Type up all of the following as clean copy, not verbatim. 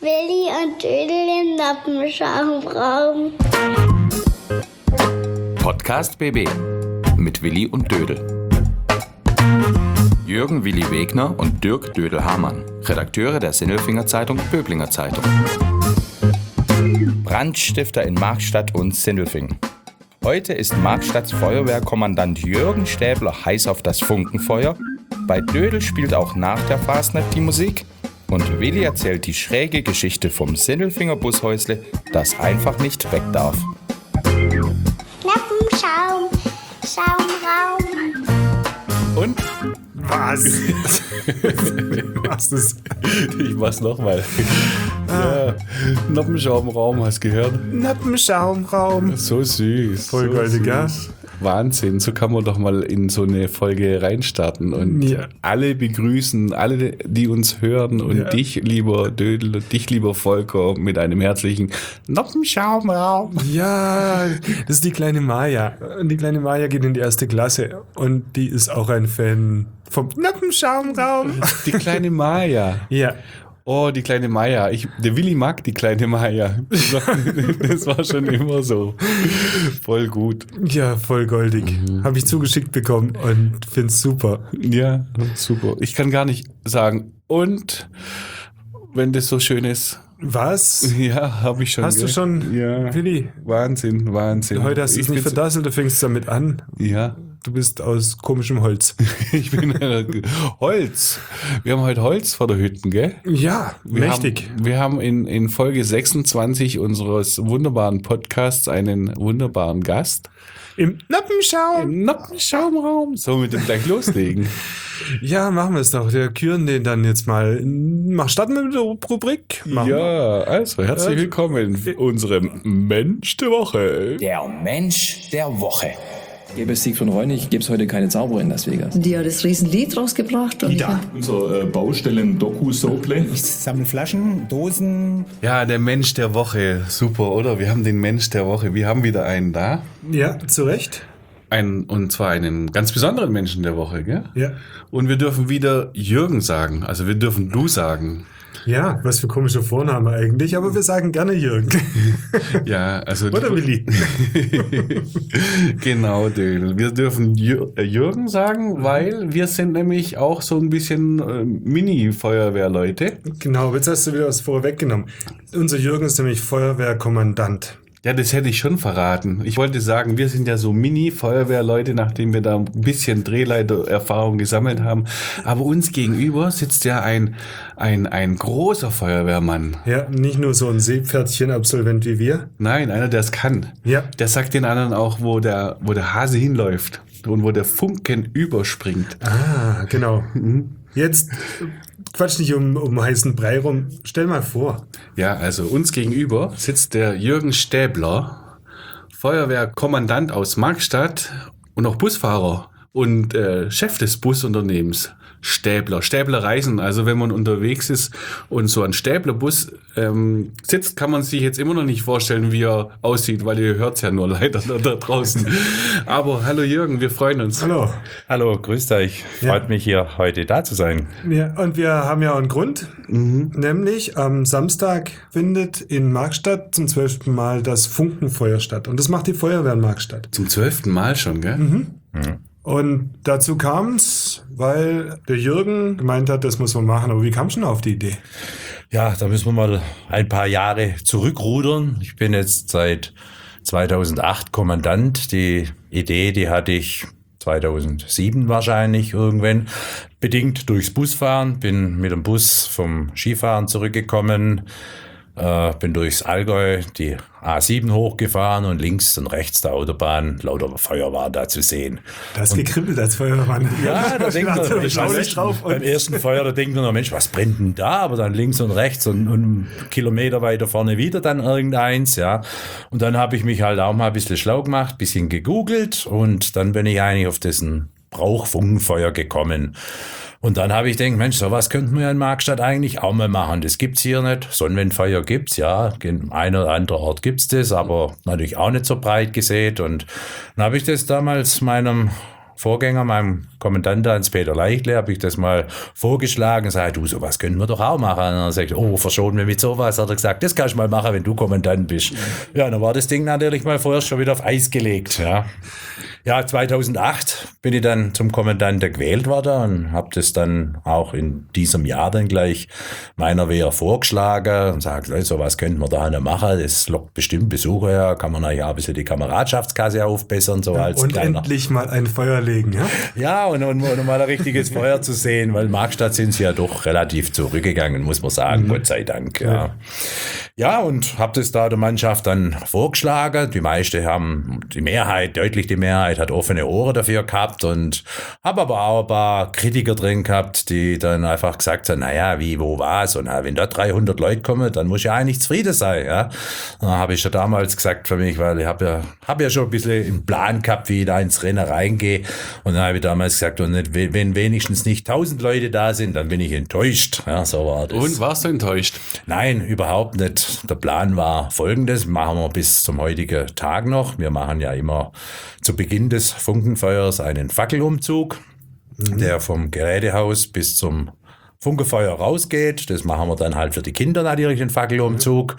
Willi und Dödel im Noppenschaumraum. Podcast BB mit Willi und Dödel. Jürgen Willi Wegner und Dirk Dödel-Hamann, Redakteure der Sinnelfinger Zeitung Böblinger Zeitung. Brandstifter in Markstadt und Sindelfingen. Heute ist Markstadts Feuerwehrkommandant Jürgen Stäbler heiß auf das Funkenfeuer. Bei Dödel spielt auch nach der Fastnet die Musik. Und Willi erzählt die schräge Geschichte vom Sindelfinger Bushäusle, das einfach nicht weg darf. Noppenschaum, Schaumraum. Und? Was? Was ist? Ich mach's nochmal. Ja, Noppenschaumraum, hast du gehört? Noppenschaumraum. So süß. Voll so goldig, ja? Wahnsinn, so kann man doch mal in so eine Folge reinstarten und alle begrüßen, alle, die uns hören und dich, lieber Dödel, und dich, lieber Volker, mit einem herzlichen Noppenschaumraum. Ja, das ist die kleine Maja. Und die kleine Maja geht in die 1. Klasse und die ist auch ein Fan vom Noppenschaumraum. Die kleine Maja. Ja. Oh, die kleine Maja. Der Willi mag die kleine Maja. Das war schon immer so. Voll gut. Ja, voll goldig. Habe ich zugeschickt bekommen und find's super. Ja, super. Ich kann gar nicht sagen, und wenn das so schön ist. Was? Ja, habe ich schon. Hast du schon, Ja. Willi? Wahnsinn. Heute hast du es nicht verdasselt, du fängst damit an. Ja. Du bist aus komischem Holz. Ich bin Holz. Wir haben heute Holz vor der Hütte, gell? Ja, mächtig. Wir haben in Folge 26 unseres wunderbaren Podcasts einen wunderbaren Gast. Im Noppenschaum. Im Noppenschaumraum. So, mit dem gleich loslegen. Ja, machen wir es doch. Wir küren den dann jetzt mal. Starten wir mit der Rubrik? Also herzlich willkommen in unserem Mensch der Woche. Der Mensch der Woche. Gäbe es Siegfried Reunig, gäbe es heute keine Zauberer in Las Vegas. Die hat das Riesenlied rausgebracht. Und Unser Baustellen-Doku-Sople. Ich sammle Flaschen, Dosen. Ja, der Mensch der Woche. Super, oder? Wir haben den Mensch der Woche. Wir haben wieder einen da. Ja, zu Recht. Und zwar einen ganz besonderen Menschen der Woche, gell? Ja. Und wir dürfen wieder Jürgen sagen. Also wir dürfen du sagen. Ja, was für komische Vorname eigentlich, aber wir sagen gerne Jürgen. Ja, also. Oder Willi. Genau, Dödel. Wir dürfen Jürgen sagen, weil wir sind nämlich auch so ein bisschen Mini-Feuerwehrleute. Genau, jetzt hast du wieder was vorweggenommen. Unser Jürgen ist nämlich Feuerwehrkommandant. Ja, das hätte ich schon verraten. Ich wollte sagen, wir sind ja so Mini-Feuerwehrleute, nachdem wir da ein bisschen Drehleitererfahrung gesammelt haben. Aber uns gegenüber sitzt ja ein großer Feuerwehrmann. Ja, nicht nur so ein Seepferdchen-Absolvent wie wir. Nein, einer, der es kann. Ja. Der sagt den anderen auch, wo der Hase hinläuft und wo der Funken überspringt. Ah, genau. Jetzt quatsch nicht um heißen Brei rum. Stell mal vor. Ja, also uns gegenüber sitzt der Jürgen Stäbler, Feuerwehrkommandant aus Markstadt und auch Busfahrer und Chef des Busunternehmens Stäbler. Stäbler Reisen, also wenn man unterwegs ist und so ein Stäblerbus sitzt, kann man sich jetzt immer noch nicht vorstellen, wie er aussieht, weil ihr hört es ja nur leider da draußen. Aber hallo Jürgen, wir freuen uns. Hallo. Hallo, grüßt euch. Freut mich hier heute da zu sein. Ja, und wir haben ja auch einen Grund. Nämlich am Samstag findet in Markstadt zum 12. Mal das Funkenfeuer statt. Und das macht die Feuerwehr in Markstadt. Zum 12. Mal schon, gell? Und dazu kam es, weil der Jürgen gemeint hat, das muss man machen. Aber wie kam schon auf die Idee? Ja, da müssen wir mal ein paar Jahre zurückrudern. Ich bin jetzt seit 2008 Kommandant. Die Idee, die hatte ich 2007 wahrscheinlich irgendwann. Bedingt durchs Busfahren. Bin mit dem Bus vom Skifahren zurückgekommen. Bin durchs Allgäu die A7 hochgefahren und links und rechts der Autobahn lauter Feuer war da zu sehen. Das ist gekribbelt als Feuerwehrmann. Ja, da denkt man, drauf. beim ersten Feuer, da denkt man noch, Mensch, was brennt denn da? Aber dann links und rechts und einen Kilometer weiter vorne wieder dann irgendeins, ja. Und dann habe ich mich halt auch mal ein bisschen schlau gemacht, ein bisschen gegoogelt und dann bin ich eigentlich auf dessen Brauch Funkenfeuer gekommen. Und dann habe ich gedacht, Mensch, sowas könnten wir in Markstadt eigentlich auch mal machen. Das gibt's hier nicht. Sonnenwindfeuer gibt's, ja. In einer oder anderen Ort gibt's das, aber natürlich auch nicht so breit gesät. Und dann habe ich das damals meinem Vorgänger, meinem Kommandant Hans-Peter Leichle, habe ich das mal vorgeschlagen und sage, du, sowas können wir doch auch machen. Und er sagt, oh, verschonen wir mit sowas. Hat er gesagt, das kannst du mal machen, wenn du Kommandant bist. Ja, dann war das Ding natürlich mal vorher schon wieder auf Eis gelegt. Ja, 2008 bin ich dann zum Kommandanten gewählt worden und habe das dann auch in diesem Jahr dann gleich meiner Wehr vorgeschlagen und sagt, sowas könnten wir da nicht machen, das lockt bestimmt Besucher her, kann man ja ein bisschen die Kameradschaftskasse aufbessern, so als Und kleiner. endlich mal ein Feuer legen, ja? Ja, und mal ein richtiges Feuer zu sehen, weil in Markstadt sind sie ja doch relativ zurückgegangen, muss man sagen, Gott sei Dank. Ja, und habe das da der Mannschaft dann vorgeschlagen. Die Mehrheit hat offene Ohren dafür gehabt und habe aber auch ein paar Kritiker drin gehabt, die dann einfach gesagt haben, naja, wie, wo, was? Und wenn da 300 Leute kommen, dann muss ja eigentlich zufrieden sein. Ja? Dann habe ich ja damals gesagt für mich, weil ich hab ja schon ein bisschen im Plan gehabt, wie ich da ins Rennen reingehe. Und dann habe ich damals gesagt, und wenn wenigstens nicht 1000 Leute da sind, dann bin ich enttäuscht. Ja, so war das. Und warst du enttäuscht? Nein, überhaupt nicht. Der Plan war folgendes, machen wir bis zum heutigen Tag noch. Wir machen ja immer zu Beginn des Funkenfeuers einen Fackelumzug, der vom Gerätehaus bis zum Funkenfeuer rausgeht. Das machen wir dann halt für die Kinder natürlich, den Fackelumzug.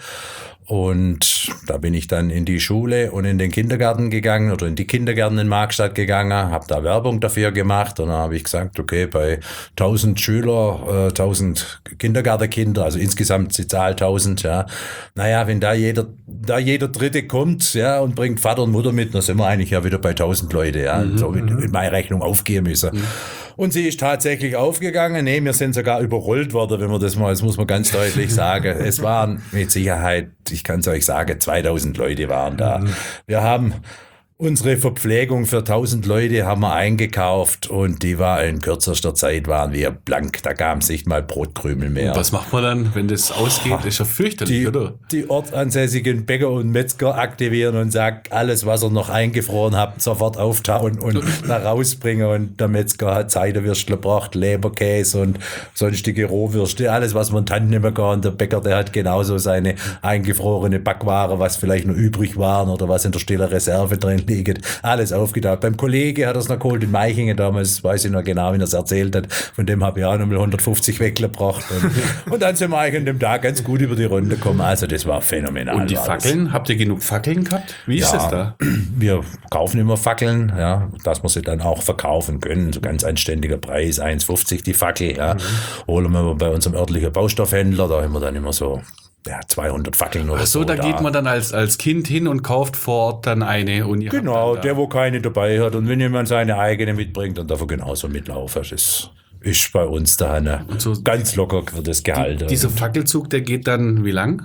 Und da bin ich dann in die Schule und in den Kindergarten gegangen oder in die Kindergärten in Markstadt gegangen, habe da Werbung dafür gemacht und dann habe ich gesagt, okay, bei 1000 Schüler, 1000 Kindergartenkinder, also insgesamt die Zahl 1000, ja. Naja, wenn da jeder Dritte kommt, ja, und bringt Vater und Mutter mit, dann sind wir eigentlich ja wieder bei 1000 Leute, ja, so in meine Rechnung aufgehen müssen. Und sie ist tatsächlich aufgegangen. Nee, wir sind sogar überrollt worden, wenn man das muss man ganz deutlich sagen. Es waren mit Sicherheit, ich kann es euch sagen, 2000 Leute waren da. Wir haben unsere Verpflegung für 1000 Leute haben wir eingekauft und die war in kürzester Zeit waren wir blank. Da gab es nicht mal Brotkrümel mehr. Und was macht man dann, wenn das ausgeht? Ist ja fürchterlich, oder? Die ortsansässigen Bäcker und Metzger aktivieren und sagen, alles, was ihr noch eingefroren habt, sofort auftauen und da rausbringen. Und der Metzger hat Seidenwürstchen gebracht, Leberkäse und sonstige Rohwürste, alles, was man dann nehmen kann. Und der Bäcker, der hat genauso seine eingefrorene Backware, was vielleicht noch übrig waren oder was in der stillen Reserve drin liegt, alles aufgetaucht. Beim Kollege hat er es noch geholt in Meichingen damals, weiß ich noch genau, wie er es erzählt hat. Von dem habe ich auch noch mal 150 weggebracht. Und dann sind wir eigentlich an dem Tag ganz gut über die Runde gekommen. Also das war phänomenal. Und die Fackeln, habt ihr genug Fackeln gehabt? Wie ist das da? Wir kaufen immer Fackeln, ja, dass wir sie dann auch verkaufen können. So ganz anständiger Preis, 1,50 die Fackel. Ja. Holen wir bei unserem örtlichen Baustoffhändler, da haben wir dann immer so 200 Fackeln oder so. Ach so, da geht man dann als Kind hin und kauft vor Ort dann eine. Und genau, der, wo keine dabei hat. Und wenn jemand seine eigene mitbringt, dann darf er genauso mitlaufen. Das ist bei uns da so ganz locker wird das gehalten. Dieser Fackelzug, der geht dann wie lang?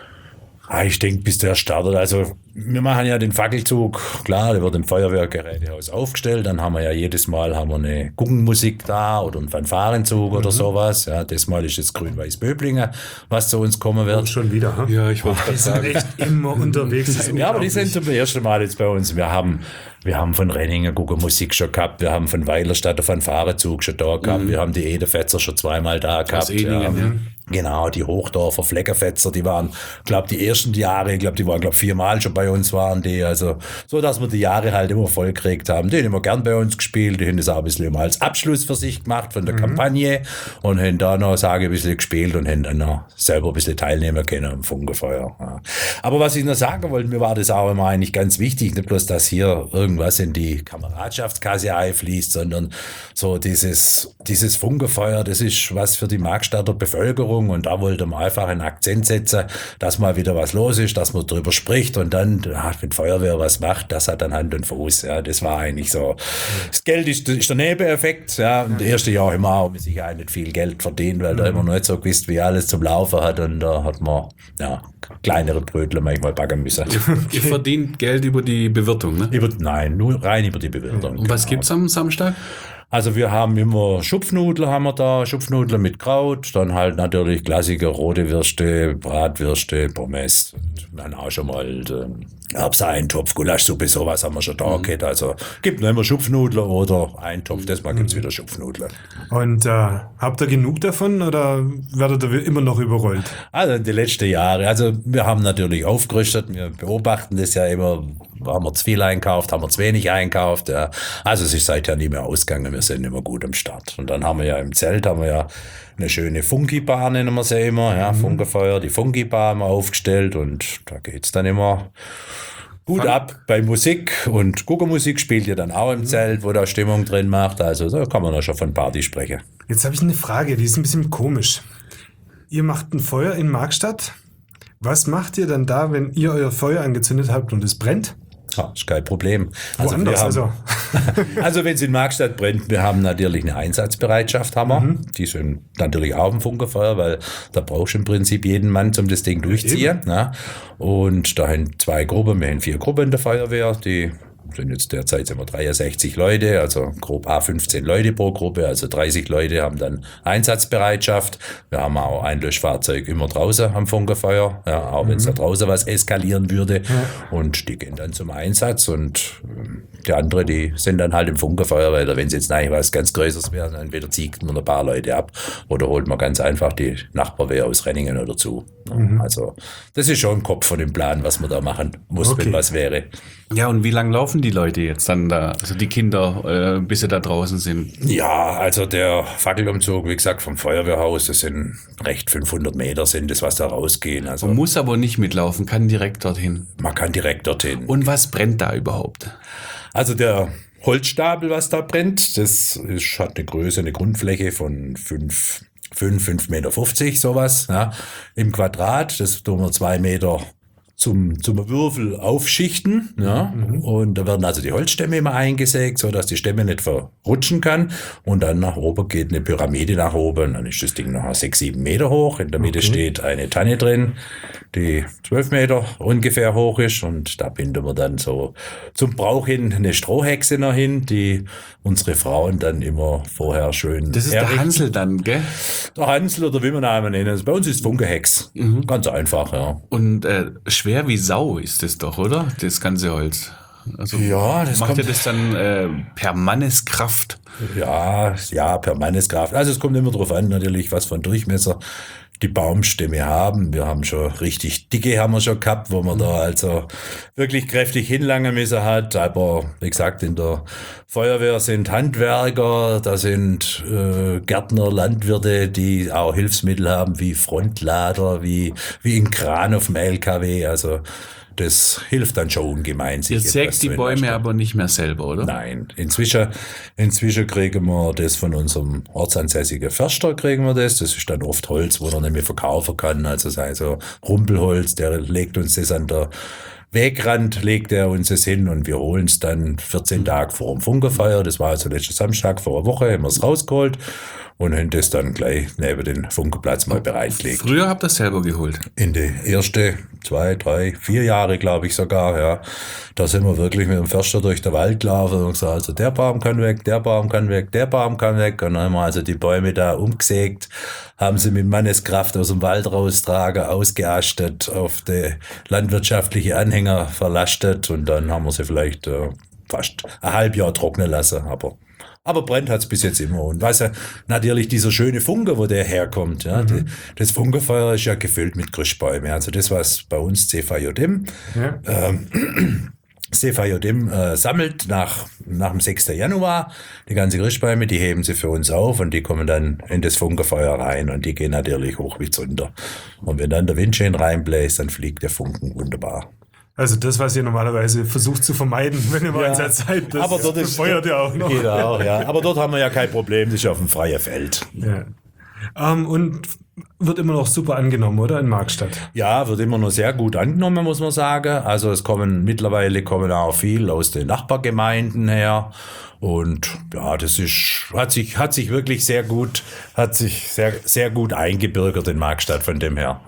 Ich denke, bis der startet. Also wir machen ja den Fackelzug, klar, der wird im Feuerwehrgerätehaus aufgestellt. Dann haben wir ja jedes Mal eine Guggenmusik da oder einen Fanfarenzug oder sowas. Ja, das Mal ist jetzt Grün-Weiß-Böblingen, was zu uns kommen wird. Schon wieder, ha? Ja, ich wollte gerade sagen. Echt immer unterwegs. Ja, aber die sind zum ersten Mal jetzt bei uns. Wir haben von Renningen Guggenmusik schon gehabt. Wir haben von Weilerstadt einen Fanfarenzug schon da gehabt. Wir haben die Edefetzer schon zweimal da gehabt. Genau, die Hochdorfer Fleckerfetzer, die waren, glaube die ersten Jahre, die waren 4-mal schon bei uns waren die, also so, dass wir die Jahre halt immer voll gekriegt haben. Die haben immer gern bei uns gespielt, die haben das auch ein bisschen immer als Abschluss für sich gemacht von der Kampagne und haben da noch, ein bisschen gespielt und haben dann noch selber ein bisschen teilnehmen können am Funkenfeuer. Ja. Aber was ich noch sagen wollte, mir war das auch immer eigentlich ganz wichtig, nicht bloß, dass hier irgendwas in die Kameradschaftskasse einfließt, sondern so dieses Funkenfeuer, das ist was für die Markstadter Bevölkerung. Und da wollte man einfach einen Akzent setzen, dass mal wieder was los ist, dass man drüber spricht und dann, wenn Feuerwehr was macht, das hat dann Hand und Fuß. Ja, das war eigentlich so. Das Geld ist der Nebeneffekt. Ja, und das erste Jahr haben wir auch mit Sicherheit nicht viel Geld verdient, weil da immer noch nicht so gewusst, wie alles zum Laufen hat und da hat man kleinere Brötchen manchmal backen müssen. Ihr verdient Geld über die Bewirtung, ne? Nein, nur rein über die Bewirtung. Und was gibt's am Samstag? Also wir haben immer Schupfnudeln mit Kraut, dann halt natürlich klassische rote Würste, Bratwürste, Pommes und dann auch schon mal Erbseintopf, Gulaschsuppe, sowas haben wir schon da gehabt. Also gibt noch immer Schupfnudeln oder Eintopf, das Mal gibt's wieder Schupfnudeln. Und habt ihr genug davon oder werdet ihr immer noch überrollt? Also in den letzten Jahren, also wir haben natürlich aufgerüstet, wir beobachten das ja immer, haben wir zu viel einkauft, haben wir zu wenig einkauft. Ja. Also es ist seither nie mehr ausgegangen, wir sind immer gut am Start. Und dann haben wir ja im Zelt, eine schöne Funky-Bar, nennen wir sie immer, ja, Funkefeuer, die Funky-Bar haben wir aufgestellt und da geht's dann immer gut ab bei Musik und Guckermusik spielt ihr dann auch im Zelt, wo da Stimmung drin macht, also da kann man ja schon von Party sprechen. Jetzt habe ich eine Frage, die ist ein bisschen komisch. Ihr macht ein Feuer in Markstadt. Was macht ihr dann da, wenn ihr euer Feuer angezündet habt und es brennt? Ja, ist kein Problem. Woanders, Also wenn es in Markstadt brennt, wir haben natürlich eine Einsatzbereitschaft, Die sind natürlich auch im Funkerfeuer, weil da brauchst du im Prinzip jeden Mann, um das Ding durchziehen. Ja. Und da haben 2 Gruppen, wir haben 4 Gruppen der Feuerwehr, die sind jetzt derzeit 63 Leute, also grob 15 Leute pro Gruppe, also 30 Leute haben dann Einsatzbereitschaft. Wir haben auch ein Löschfahrzeug immer draußen am Funkerfeuer, ja, auch wenn es da draußen was eskalieren würde. Und die gehen dann zum Einsatz und die anderen, die sind dann halt im Funkerfeuer, weil wenn es jetzt eigentlich was ganz Größeres wäre, dann entweder zieht man ein paar Leute ab oder holt man ganz einfach die Nachbarwehr aus Renningen oder zu. Also das ist schon im Kopf von dem Plan, was man da machen muss, wenn was wäre. Ja, und wie lange laufen die Leute jetzt dann da, also die Kinder, bis sie da draußen sind? Ja, also der Fackelumzug, wie gesagt, vom Feuerwehrhaus, das sind recht 500 Meter sind das, was da rausgehen. Also Man muss aber nicht mitlaufen, kann direkt dorthin. man kann direkt dorthin. Und was brennt da überhaupt? Also der Holzstapel, was da brennt, hat eine Größe, eine Grundfläche von 5,50 Meter, sowas, ja, im Quadrat. Das tun wir 2 Meter zum Würfel aufschichten, ja, und da werden also die Holzstämme immer eingesägt, so dass die Stämme nicht verrutschen kann, und dann nach oben geht eine Pyramide nach oben, dann ist das Ding noch 6, 7 Meter hoch, in der Mitte steht eine Tanne drin, die 12 Meter ungefähr hoch ist, und da binden wir dann so zum Brauch hin eine Strohhexe noch hin, die unsere Frauen dann immer vorher schön Das ist der Hansel dann, gell? Der Hansel oder wie man ihn einmal nennen. Bei uns ist Funkehex. Ganz einfach, ja. Und schwer wie Sau ist das doch, oder? Das ganze Holz. Also Ja, das macht kommt- ihr das dann per Manneskraft? Ja, per Manneskraft. Also es kommt immer drauf an, natürlich, was von Durchmesser die Baumstämme haben. Wir haben schon richtig dicke haben wir schon gehabt, wo man da also wirklich kräftig hinlangen müssen hat. Aber wie gesagt, in der Feuerwehr sind Handwerker, da sind Gärtner, Landwirte, die auch Hilfsmittel haben, wie Frontlader, wie ein Kran auf dem LKW. Also das hilft dann schon ungemein. Ihr sich sägt etwas die zu Bäume entlasten. aber nicht mehr selber, oder? Nein, inzwischen kriegen wir das von unserem ortsansässigen Förster, kriegen wir das. Das ist dann oft Holz, wo er nicht mehr verkaufen kann. Also sei so Rumpelholz, der legt uns das an der Wegrand, legt er uns das hin, und wir holen es dann 14 Tage vor dem Funkerfeuer. Das war also letzten Samstag vor einer Woche, haben wir es rausgeholt und haben das dann gleich neben den Funkerplatz mal bereitgelegt. Früher habt ihr das selber geholt. In die ersten 2, 3, 4 Jahre, glaube ich sogar, ja. Da sind wir wirklich mit dem Förster durch den Wald gelaufen und gesagt, also der Baum kann weg, der Baum kann weg, der Baum kann weg. Und dann haben wir also die Bäume da umgesägt, haben sie mit Manneskraft aus dem Wald raustragen, ausgeastet, auf die landwirtschaftliche Anhänger verlastet, und dann haben wir sie vielleicht fast ein halbes Jahr trocknen lassen, aber brennt hat's bis jetzt immer. Und was ja natürlich dieser schöne Funke, wo der herkommt, ja, das Funkerfeuer ist ja gefüllt mit Christbäumen. Also das, was bei uns CVJM, CVJM sammelt nach dem 6. Januar, die ganzen Christbäume, die heben sie für uns auf, und die kommen dann in das Funkerfeuer rein, und die gehen natürlich hoch wie Zunder. Und wenn dann der Wind schön reinbläst, dann fliegt der Funken wunderbar. Also das, was ihr normalerweise versucht zu vermeiden, wenn ihr mal Einsatz seid, das aber dort befeuert ihr auch noch. Geht auch, ja. Aber dort haben wir ja kein Problem, das ist auf dem freien Feld. Ja. Und wird immer noch super angenommen, oder? In Markstadt. Ja, wird immer noch sehr gut angenommen, muss man sagen. Also mittlerweile kommen auch viel aus den Nachbargemeinden her. Und ja, das hat sich wirklich sehr gut eingebürgert in Markstadt von dem her. Ja.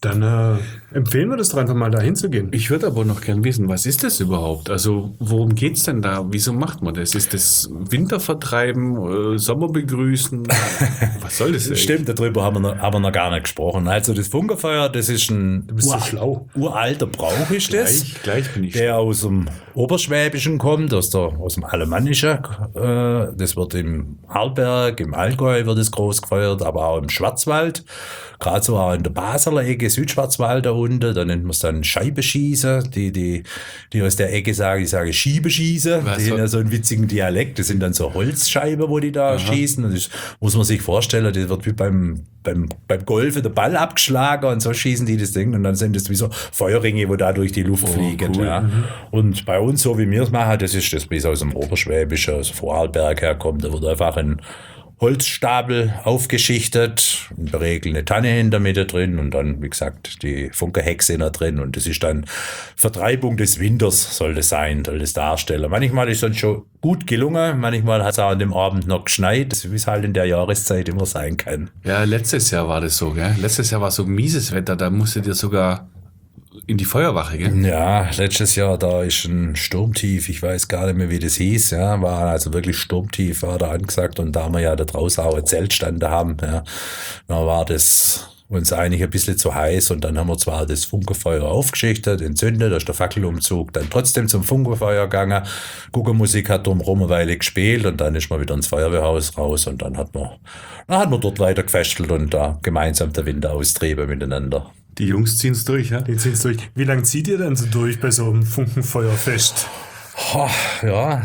Dann empfehlen wir das doch einfach mal, da hinzugehen. Ich würde aber noch gern wissen, was ist das überhaupt? Also worum geht's denn da? Wieso macht man das? Ist das Winter vertreiben, Sommer begrüßen? Was soll das denn? Stimmt, darüber haben wir noch gar nicht gesprochen. Also das Funkenfeuer, das ist ein bist so schlau. uralter Brauch ist das, Gleich bin ich der aus dem Oberschwäbischen kommt, aus dem Alemannischen. Das wird im Arlberg, im Allgäu wird es groß gefeiert, aber auch im Schwarzwald. Gerade so auch in der Basler Ecke, Südschwarzwald da unten, da nennt man es dann Scheibeschießen. Die aus der Ecke sagen, ich sage Schiebeschießen. Was Die haben soll- ja so einen witzigen Dialekt. Das sind dann so Holzscheiben, wo die da schießen. Und das muss man sich vorstellen, das wird wie beim Golfen der Ball abgeschlagen und so schießen die das Ding. Und dann sind das wie so Feuerringe, wo da durch die Luft fliegen. cool. Ja. Und bei uns, so wie wir es machen, das ist das, wie es aus dem Oberschwäbischen, aus Vorarlberg herkommt. Da wird einfach ein Holzstapel aufgeschichtet, in der Regel eine Tanne in der Mitte drin und dann, wie gesagt, die Funkerhexe da drin und das ist dann Vertreibung des Winters, soll das sein, soll das darstellen. Manchmal ist es schon gut gelungen, manchmal hat es auch an dem Abend noch geschneit, wie es halt in der Jahreszeit immer sein kann. Ja, letztes Jahr war das so, gell? Letztes Jahr war so mieses Wetter, da musstet ihr sogar in die Feuerwache, gell? Ja, letztes Jahr, da ist ein Sturmtief, ich weiß gar nicht mehr, wie das hieß, ja, war also wirklich Sturmtief, war da angesagt und da wir ja da draußen auch ein Zeltstand haben, ja, da war das uns eigentlich ein bisschen zu heiß und dann haben wir zwar das Funkenfeuer aufgeschichtet, entzündet, da ist der Fackelumzug, dann trotzdem zum Funkenfeuer gegangen, Guckermusik hat drumherum eine Weile gespielt und dann ist man wieder ins Feuerwehrhaus raus und dann hat man dort weiter gefestelt und da gemeinsam der Winter austrieben miteinander. Die Jungs ziehen's durch, ja? Die ziehen's durch. Wie lange zieht ihr denn so durch bei so einem Funkenfeuerfest? Ja,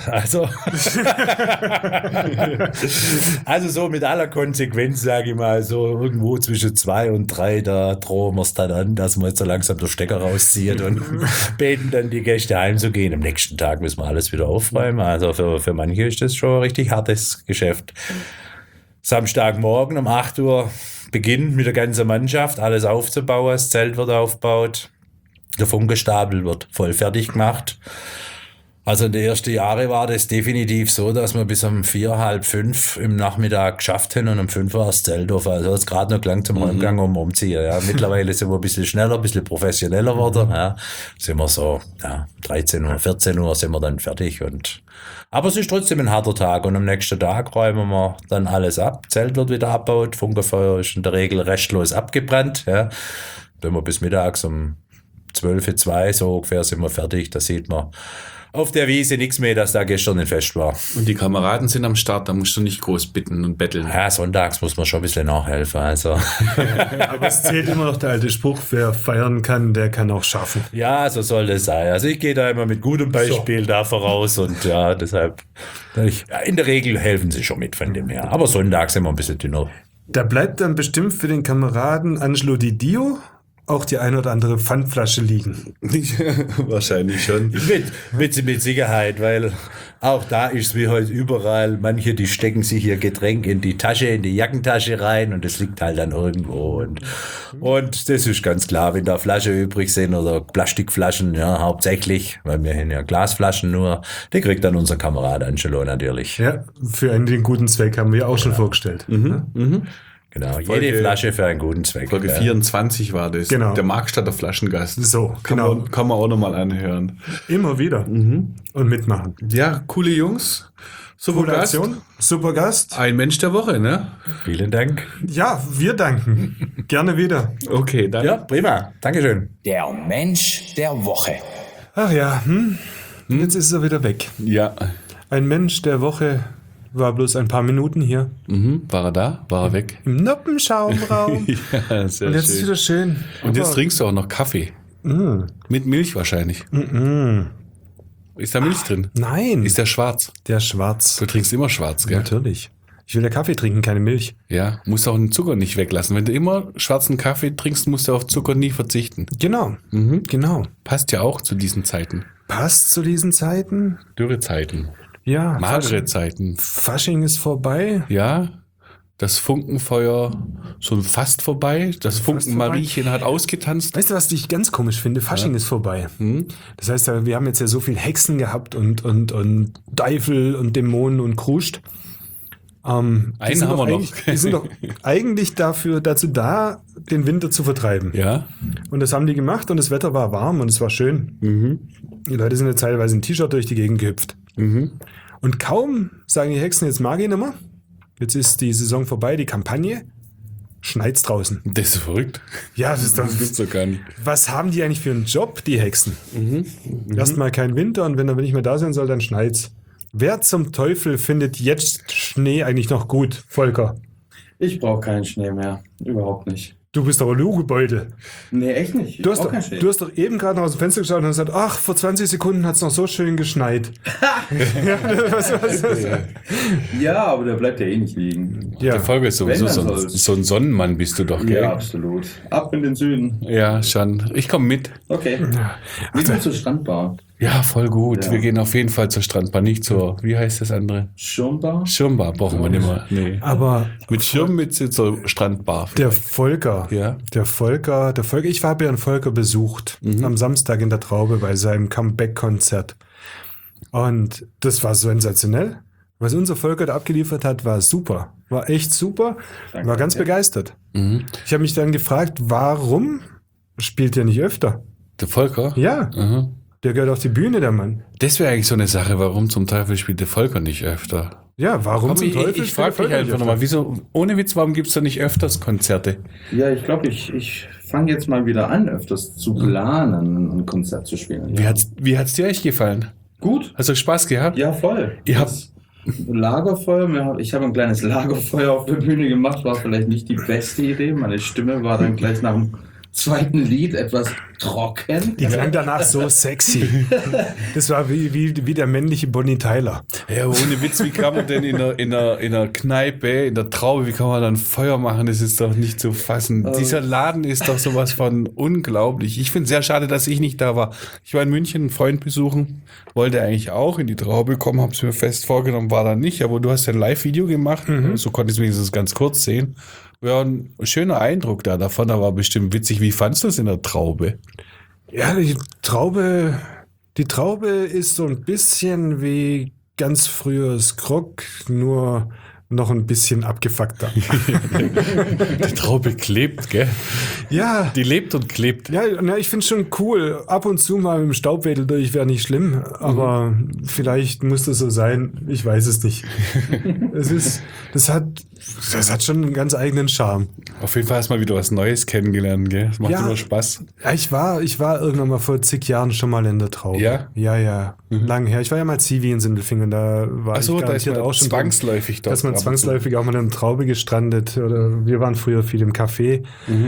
also so mit aller Konsequenz, sage ich mal, so irgendwo zwischen 2 und 3, da drohen wir es dann an, dass wir jetzt so langsam den Stecker rauszieht und beten dann die Gäste heimzugehen. Am nächsten Tag müssen wir alles wieder aufräumen. Also für manche ist das schon ein richtig hartes Geschäft. Samstagmorgen um 8 Uhr beginnt mit der ganzen Mannschaft alles aufzubauen. Das Zelt wird aufgebaut. Der Funkestapel wird voll fertig gemacht. Also in den ersten Jahren war das definitiv so, dass wir bis um 4, halb 5 im Nachmittag geschafft haben und um 5 war das Zelt auf. Also hat es gerade noch gelangt zum Heimgang umziehen. Ja. Mittlerweile sind wir ein bisschen schneller, ein bisschen professioneller geworden. Ja. Sind wir so 13 Uhr, 14 Uhr sind wir dann fertig. Aber es ist trotzdem ein harter Tag und am nächsten Tag räumen wir dann alles ab. Zelt wird wieder abgebaut, Funkenfeuer ist in der Regel restlos abgebrannt. Ja. Wenn wir bis mittags um 12, 2 so ungefähr sind wir fertig, da sieht man auf der Wiese nichts mehr, dass da gestern ein Fest war. Und die Kameraden sind am Start, da musst du nicht groß bitten und betteln. Ja, sonntags muss man schon ein bisschen nachhelfen. Also. Aber es zählt immer noch der alte Spruch, wer feiern kann, der kann auch schaffen. Ja, so soll das sein. Also ich gehe da immer mit gutem Beispiel da voraus und ja, deshalb, in der Regel helfen sie schon mit von dem her. Aber sonntags sind wir ein bisschen dünner. Da bleibt dann bestimmt für den Kameraden Angelo Di Dio auch die ein oder andere Pfandflasche liegen. Wahrscheinlich schon. Mit Sicherheit, weil auch da ist es wie heute überall. Manche, die stecken sich ihr Getränk in die Tasche, in die Jackentasche rein und das liegt halt dann irgendwo. Und das ist ganz klar, wenn da Flaschen übrig sind oder Plastikflaschen, ja, hauptsächlich, weil wir haben ja Glasflaschen nur, die kriegt dann unser Kamerad Angelo natürlich. Ja, für den guten Zweck haben wir auch schon vorgestellt. Genau, Folge- jede Flasche für einen guten Zweck. Folge ja. 24 war das. Genau. Der Markstadter Flaschengast. So, Kann genau. man auch nochmal anhören. Immer wieder. Und mitmachen. Ja, coole Jungs. Super Coole Gast. Aktion. Super Gast. Ein Mensch der Woche, ne? Vielen Dank. Ja, wir danken. Gerne wieder. Okay, dann. Ja, prima. Dankeschön. Der Mensch der Woche. Ach ja, jetzt ist er wieder weg. Ja. Ein Mensch der Woche war bloß ein paar Minuten hier War er da? War er weg? im Noppenschaumraum. Ja, sehr Und jetzt ist schön. wieder schön. Und jetzt Aber- trinkst du auch noch Kaffee. Mit Milch wahrscheinlich. Ist da Milch drin? Nein, Ist der schwarz? der schwarz. Du trinkst immer schwarz, gell? Natürlich. Ich will ja Kaffee trinken, keine Milch. Ja, musst auch den Zucker nicht weglassen. Wenn du immer schwarzen Kaffee trinkst, musst du auf Zucker nie verzichten. Genau, genau. Passt ja auch zu diesen Zeiten. Passt zu diesen Zeiten. Dürrezeiten. Ja, Magere Zeiten. Fasching ist vorbei. Ja, das Funkenfeuer schon fast vorbei. Das Funkenmariechen hat ausgetanzt. Weißt du, was ich ganz komisch finde? Fasching ist vorbei. Das heißt, wir haben jetzt ja so viel Hexen gehabt und Teufel und Dämonen und Kruscht. Einen haben wir noch. Die sind doch eigentlich dazu da, den Winter zu vertreiben. Ja. Und das haben die gemacht und das Wetter war warm und es war schön. Die Leute sind ja teilweise im T-Shirt durch die Gegend gehüpft. Und kaum sagen die Hexen, jetzt mag ich nicht mehr. Jetzt ist die Saison vorbei, die Kampagne. Schneit's draußen. Das ist verrückt. Ja, das gibt's doch gar nicht. Was haben die eigentlich für einen Job, die Hexen? Erstmal kein Winter und wenn er nicht mehr da sein soll, dann schneit's. Wer zum Teufel findet jetzt Schnee eigentlich noch gut, Volker? Ich brauche keinen Schnee mehr. Überhaupt nicht. Du bist aber Lugebeutel. Nee, echt nicht. Ich Du hast, brauch doch, keinen Schnee. du hast doch eben gerade noch aus dem Fenster geschaut und gesagt, ach, vor 20 Sekunden hat es noch so schön geschneit. Ja, was? Ja, aber der bleibt ja eh nicht liegen. Ja. Der Folge ist sowieso Wenn, dann so ein Sonnenmann bist du doch, gell? Ja, absolut. Ab in den Süden. Ja, schon. Ich komme mit. Okay. Wir gehen zur Strandbar. Ja, voll gut. Ja. Wir gehen auf jeden Fall zur Strandbar, nicht zur, wie heißt das andere? Schirmbar? Schirmbar brauchen wir nicht mehr. Nee. Aber Mit Schirm mit zur Strandbar. der Volker, Ja. ich habe ja einen Volker besucht am Samstag in der Traube bei seinem Comeback-Konzert. Und das war sensationell. Was unser Volker da abgeliefert hat, war super. War echt super. Danke, War ganz danke. begeistert. Ich habe mich dann gefragt, warum spielt er nicht öfter? Der Volker? Ja, Mhm. der gehört auf die Bühne, der Mann. Das wäre eigentlich so eine Sache, warum zum Teufel spielt der Volker nicht öfter? Ja, warum Aber zum Teufel ich spielt frage der mich Volker einfach nicht nochmal, öfter? wieso, ohne Witz, warum gibt es da nicht öfters Konzerte? Ja, ich glaube, ich fange jetzt mal wieder an, öfters zu planen, ein Konzert zu spielen. Ja. Wie hat's dir eigentlich gefallen? Gut? Hast du Spaß gehabt? Ja, voll. Ihr habt- Das Lagerfeuer, ich habe ein kleines Lagerfeuer auf der Bühne gemacht, war vielleicht nicht die beste Idee. Meine Stimme war dann gleich nach dem zweiten Lied etwas trocken. Die klang danach so sexy. Das war wie der männliche Bonnie Tyler. Ja, ohne Witz, wie kann man denn in einer Kneipe, in der Traube, wie kann man dann Feuer machen? Das ist doch nicht zu fassen. Dieser Laden ist doch sowas von unglaublich. Ich finde es sehr schade, dass ich nicht da war. Ich war in München einen Freund besuchen, wollte eigentlich auch in die Traube kommen, habe es mir fest vorgenommen, war da nicht, aber du hast ja ein Live-Video gemacht, so konnte ich es wenigstens ganz kurz sehen. Ja, ein schöner Eindruck davon, da war bestimmt witzig. Wie fandst du es in der Traube? Ja, die Traube ist so ein bisschen wie ganz früheres Grog, nur noch ein bisschen abgefuckter. Die Traube klebt, gell? Ja, Die lebt und klebt. ja, ich finde es schon cool. Ab und zu mal mit dem Staubwedel durch wäre nicht schlimm, aber vielleicht muss das so sein. Ich weiß es nicht. Das hat schon einen ganz eigenen Charme. Auf jeden Fall hast du mal wieder was Neues kennengelernt, gell? Das macht Ja. immer Spaß. Ja, ich war irgendwann mal vor zig Jahren schon mal in der Traube. Ja? Ja. Lang her. Ich war ja mal Zivi in Sindelfingen, da war Achso, ich da ist garantiert man auch schon zwangsläufig Da ist man ab und zu. zwangsläufig auch mal in der Traube gestrandet. Oder wir waren früher viel im Café.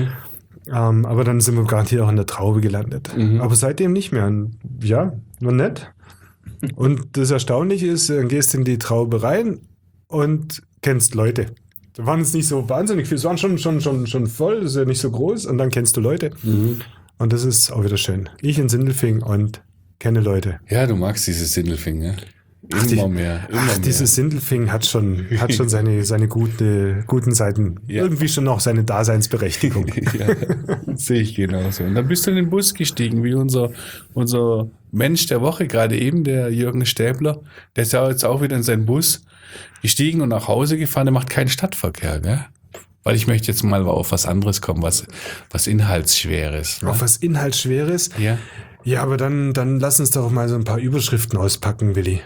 Aber dann sind wir garantiert auch in der Traube gelandet. Aber seitdem nicht mehr. Und ja, war nett. Und das Erstaunliche ist, dann gehst du in die Traube rein und kennst Leute. Da waren es nicht so wahnsinnig viel. Es waren schon voll, das ist ja nicht so groß. Und dann kennst du Leute. Und das ist auch wieder schön. Ich in Sindelfingen und kenne Leute. Ja, du magst dieses Sindelfing, ne? Immer mehr. Dieses Sindelfingen hat schon seine guten Seiten. Ja. Irgendwie schon noch seine Daseinsberechtigung. Ja, sehe ich genauso. Und dann bist du in den Bus gestiegen, wie unser Mensch der Woche, gerade eben, der Jürgen Stäbler. Der ist ja jetzt auch wieder in seinen Bus gestiegen und nach Hause gefahren. Der macht keinen Stadtverkehr, gell? Weil ich möchte jetzt mal auf was anderes kommen, was Inhaltsschweres. Ne? Auf was Inhaltsschweres? Ja. Ja, aber dann lass uns doch mal so ein paar Überschriften auspacken, Willi.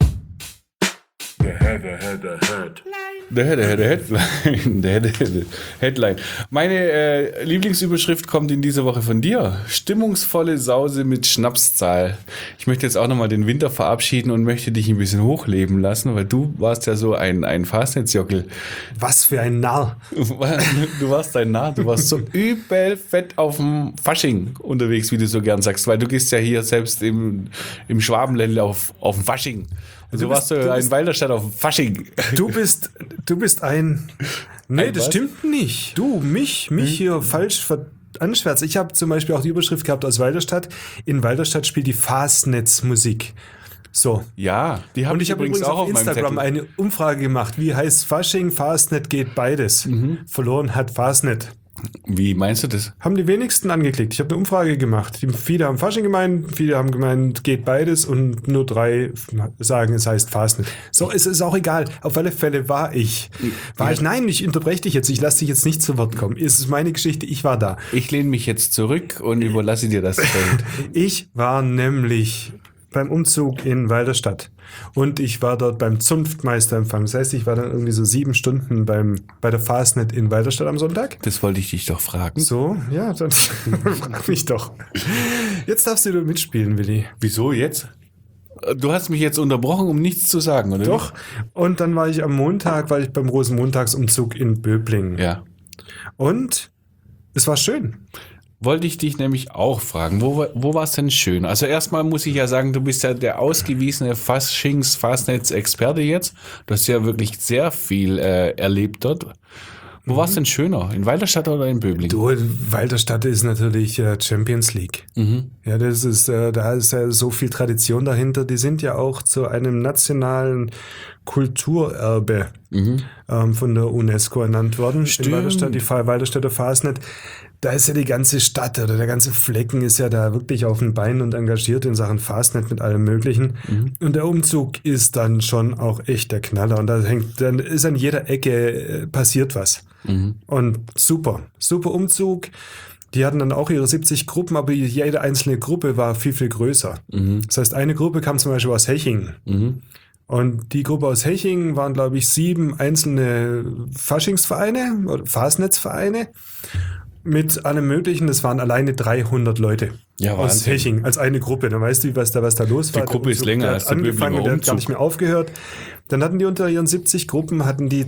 Der Headline. Meine Lieblingsüberschrift kommt in dieser Woche von dir. Stimmungsvolle Sause mit Schnapszahl. Ich möchte jetzt auch nochmal den Winter verabschieden und möchte dich ein bisschen hochleben lassen, weil du warst ja so ein Fastnetzjockel. Was für ein Narr. Du warst ein Narr, du warst so übel fett auf dem Fasching unterwegs, wie du so gern sagst, weil du gehst ja hier selbst im Schwabenländle auf dem Fasching. Und du warst so in Walderstadt auf dem Fasching. Du bist ein... Nee, Ein das was? stimmt nicht. Du, mich hier falsch anschwärzt. Ich habe zum Beispiel auch die Überschrift gehabt aus Walderstadt. In Walderstadt spielt die Fastnetzmusik. So. Ja, die haben Und ich habe übrigens auch auf meinem Instagram Zettel. eine Umfrage gemacht. Wie heißt Fasching? Fastnet geht beides. Verloren hat Fastnet. Wie meinst du das? Haben die wenigsten angeklickt. Ich habe eine Umfrage gemacht. Viele haben Fasching gemeint, viele haben gemeint, geht beides und nur 3 sagen, es heißt Fastnet. So, es ist auch egal. Auf alle Fälle war ich. Nein, ich unterbreche dich jetzt. Ich lasse dich jetzt nicht zu Wort kommen. Es ist meine Geschichte. Ich war da. Ich lehne mich jetzt zurück und überlasse dir das Feld. Ich war nämlich beim Umzug in Walderstadt und ich war dort beim Zunftmeisterempfang. Das heißt, ich war dann irgendwie so 7 Stunden bei der Fastnet in Walderstadt am Sonntag. Das wollte ich dich doch fragen. So, ja, dann frag mich doch. Jetzt darfst du mitspielen, Willi. Wieso jetzt? Du hast mich jetzt unterbrochen, um nichts zu sagen, oder? Doch. Und dann war ich am Montag, beim Rosenmontagsumzug in Böblingen. Ja. Und es war schön. Wollte ich dich nämlich auch fragen, wo war es denn schön? Also erstmal muss ich ja sagen, du bist ja der ausgewiesene Fastnetz-Experte jetzt. Du hast ja wirklich sehr viel erlebt dort. Wo war es denn schöner? In Walderstadt oder in Böblingen? Du, Walderstadt ist natürlich Champions League. Ja, das ist, da ist ja so viel Tradition dahinter. Die sind ja auch zu einem nationalen Kulturerbe von der UNESCO ernannt worden. Stimmt. In Walderstadt, die Walderstädter Fastnet. Da ist ja die ganze Stadt oder der ganze Flecken ist ja da wirklich auf den Beinen und engagiert in Sachen Fastnet mit allem Möglichen. Und der Umzug ist dann schon auch echt der Knaller. Und dann ist an jeder Ecke passiert was. Und super Umzug. Die hatten dann auch ihre 70 Gruppen, aber jede einzelne Gruppe war viel, viel größer. Das heißt, eine Gruppe kam zum Beispiel aus Hechingen. Und die Gruppe aus Hechingen waren, glaube ich, 7 einzelne Faschingsvereine oder Fastnetzvereine mit allem Möglichen. Das waren alleine 300 Leute aus Hechingen als eine Gruppe. Dann weißt du, was da los war. Die Gruppe ist länger als der angefangen und der hat gar Umzug. nicht mehr aufgehört. Dann hatten die unter ihren 70 Gruppen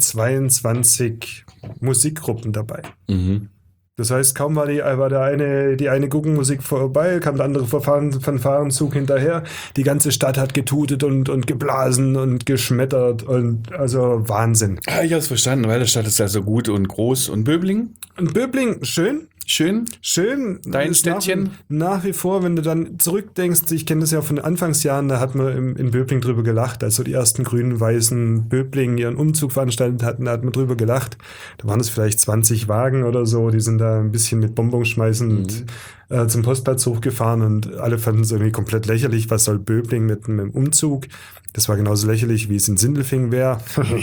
22 Musikgruppen dabei. Das heißt, kaum war die eine Guggenmusik vorbei, kam der andere Fanfarenzug hinterher. Die ganze Stadt hat getutet und geblasen und geschmettert und also Wahnsinn. Ah, ich hab's verstanden, weil der Stadt ist ja so gut und groß. Und Böblingen? Und Böblingen, schön. Schön? Dein Ist Städtchen? Nach wie vor, wenn du dann zurückdenkst, ich kenne das ja von den Anfangsjahren, da hat man in Böblingen drüber gelacht, als so die ersten grün-weißen Böblingen ihren Umzug veranstaltet hatten, da hat man drüber gelacht. Da waren es vielleicht 20 Wagen oder so, die sind da ein bisschen mit Bonbons schmeißend zum Postplatz hochgefahren und alle fanden es irgendwie komplett lächerlich, was soll Böblingen mit einem Umzug? Das war genauso lächerlich, wie es in Sindelfingen wäre.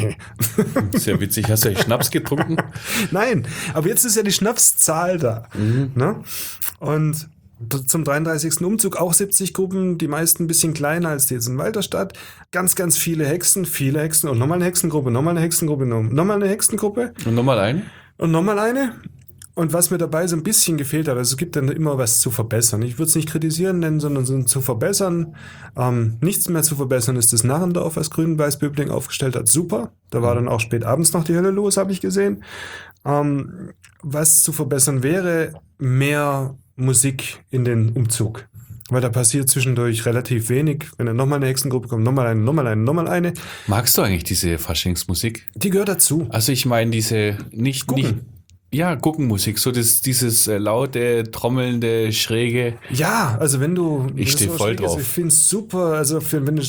Sehr witzig. Hast du eigentlich Schnaps getrunken? Nein, aber jetzt ist ja die Schnapszahl da. Ne? Und zum 33. Umzug auch 70 Gruppen, die meisten ein bisschen kleiner als die jetzt in Walderstadt. Ganz, ganz viele Hexen und nochmal eine Hexengruppe, nochmal eine Hexengruppe. Und nochmal eine? Und nochmal eine. Und was mir dabei so ein bisschen gefehlt hat, also es gibt dann immer was zu verbessern. Ich würde es nicht kritisieren nennen, sondern zu verbessern. Nichts mehr zu verbessern ist das Narrendorf, was Grün-Weiß-Böblingen aufgestellt hat. Super. Da war dann auch spät abends noch die Hölle los, habe ich gesehen. Was zu verbessern wäre, mehr Musik in den Umzug. Weil da passiert zwischendurch relativ wenig. Wenn dann nochmal eine Hexengruppe kommt, nochmal eine. Magst du eigentlich diese Faschingsmusik? Die gehört dazu. Also ich meine diese nicht Guggenmusik, so dieses laute, trommelnde, schräge. Ja, also wenn du... Ich stehe voll drauf. Ich finde es super, also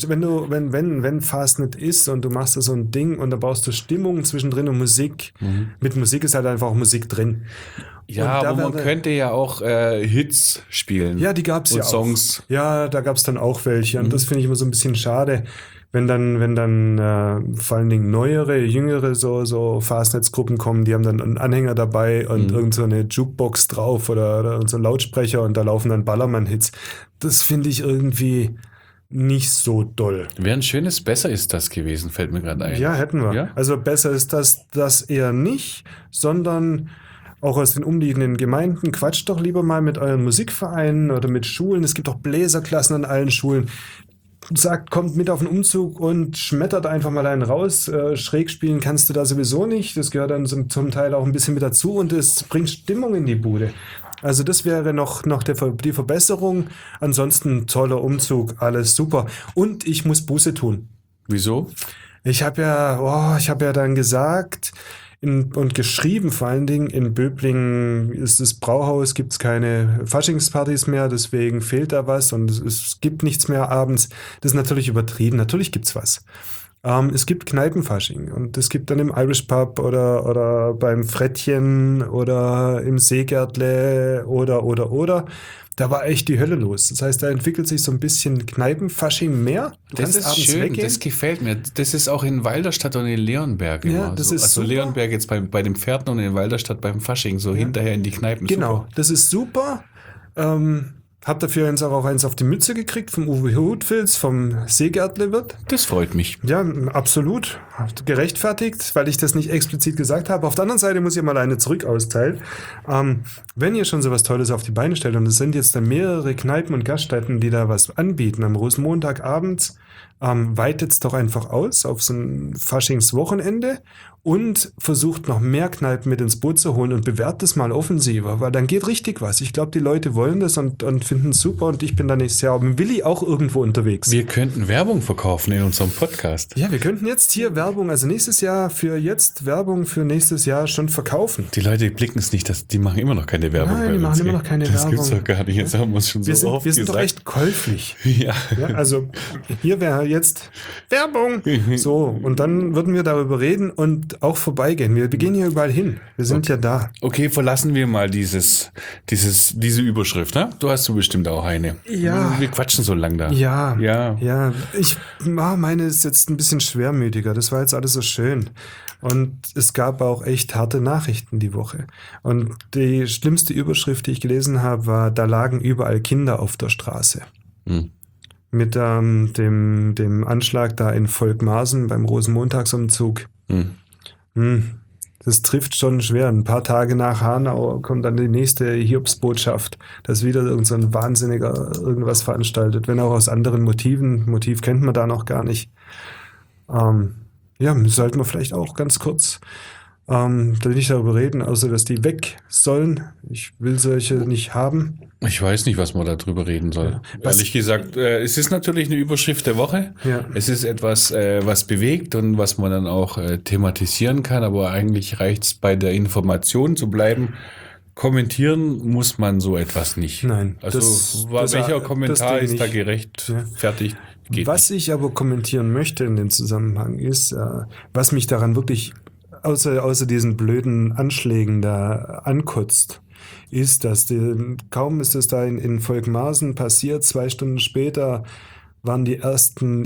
wenn Fastnet ist und du machst da so ein Ding und da brauchst du Stimmung zwischendrin und Musik. Mit Musik ist halt einfach auch Musik drin. Ja, aber man könnte ja auch Hits spielen. Ja, die gab's ja auch. Songs. Ja, da gab's dann auch welche. Und das finde ich immer so ein bisschen schade, wenn dann vor allen Dingen neuere, jüngere so Fastnetzgruppen kommen, die haben dann einen Anhänger dabei und irgend so eine Jukebox drauf oder so ein Lautsprecher und da laufen dann Ballermann-Hits. Das finde ich irgendwie nicht so doll. Wäre ein schönes Besser ist das gewesen, fällt mir gerade ein. Ja, hätten wir. Ja? Also besser ist das eher nicht, sondern auch aus den umliegenden Gemeinden, quatscht doch lieber mal mit euren Musikvereinen oder mit Schulen. Es gibt auch Bläserklassen an allen Schulen. Sagt, kommt mit auf den Umzug und schmettert einfach mal einen raus. Schräg spielen kannst du da sowieso nicht. Das gehört dann zum Teil auch ein bisschen mit dazu und es bringt Stimmung in die Bude. Also das wäre noch die Verbesserung. Ansonsten toller Umzug, alles super. Und ich muss Buße tun. Wieso? Ich habe ja dann gesagt und geschrieben vor allen Dingen, in Böblingen ist das Brauhaus, gibt es keine Faschingspartys mehr, deswegen fehlt da was und es gibt nichts mehr abends. Das ist natürlich übertrieben, natürlich gibt's was. Es gibt Kneipenfasching und es gibt dann im Irish Pub oder beim Frettchen oder im Seegärtle oder. Da war echt die Hölle los. Das heißt, da entwickelt sich so ein bisschen Kneipenfasching mehr. Du Das kannst ist abends schön, weggehen. das gefällt mir. Das ist auch in Walderstadt und in Leonberg Ja, immer. das so. ist Also super. Leonberg jetzt bei den Pferden und in Walderstadt beim Fasching, so hinterher in die Kneipen. Genau, Super. das ist super. Hab dafür jetzt auch eins auf die Mütze gekriegt vom Uwe Hutfils, vom Seegärtle-Wirt. Das freut mich. Ja, absolut. Gerechtfertigt, weil ich das nicht explizit gesagt habe. Auf der anderen Seite muss ich mal eine zurück austeilen. Wenn ihr schon sowas Tolles auf die Beine stellt, und es sind jetzt dann mehrere Kneipen und Gaststätten, die da was anbieten am Rosenmontagabends, weitet's doch einfach aus auf so ein Faschingswochenende und versucht noch mehr Kneipen mit ins Boot zu holen und bewertet es mal offensiver, weil dann geht richtig was. Ich glaube, die Leute wollen das und finden es super und ich bin da nächstes Jahr mit Willi auch irgendwo unterwegs. Wir könnten Werbung verkaufen in unserem Podcast. Ja, wir könnten jetzt hier Werbung, also nächstes Jahr Werbung für nächstes Jahr schon verkaufen. Die Leute blicken es nicht, die machen immer noch keine Werbung. Nein, bei die uns, machen immer ey. noch keine Das Werbung. gibt's doch gar nicht. Jetzt haben wir es schon so oft Wir sind doch gesagt. echt käuflich. Ja. Ja, also hier wäre jetzt Werbung. So, und dann würden wir darüber reden und auch vorbeigehen. Wir gehen hier überall hin. Wir sind ja da. Okay, verlassen wir mal diese Überschrift, ne? Du hast so bestimmt auch eine. Ja. Wir quatschen so lang da. Ja. Ja. Meine ist jetzt ein bisschen schwermütiger. Das war jetzt alles so schön. Und es gab auch echt harte Nachrichten die Woche. Und die schlimmste Überschrift, die ich gelesen habe, war, da lagen überall Kinder auf der Straße. Mit dem Anschlag da in Volkmarsen beim Rosenmontagsumzug. Das trifft schon schwer. Ein paar Tage nach Hanau kommt dann die nächste Hiobsbotschaft, dass wieder irgend so ein Wahnsinniger irgendwas veranstaltet, wenn auch aus anderen Motiven. Motiv kennt man da noch gar nicht. Sollten wir vielleicht auch ganz kurz nicht darüber reden, außer dass die weg sollen. Ich will solche nicht haben. Ich weiß nicht, was man darüber reden soll. Ja. Ehrlich gesagt, es ist natürlich eine Überschrift der Woche. Ja. Es ist etwas, was bewegt und was man dann auch thematisieren kann, aber eigentlich reicht es bei der Information zu bleiben. Kommentieren muss man so etwas nicht. Nein. Also welcher Kommentar ist da gerechtfertigt? Geht Was ich aber kommentieren möchte in dem Zusammenhang ist, was mich daran wirklich außer diesen blöden Anschlägen da ankotzt, ist, dass kaum ist es da in Volkmarsen passiert, 2 Stunden später waren die ersten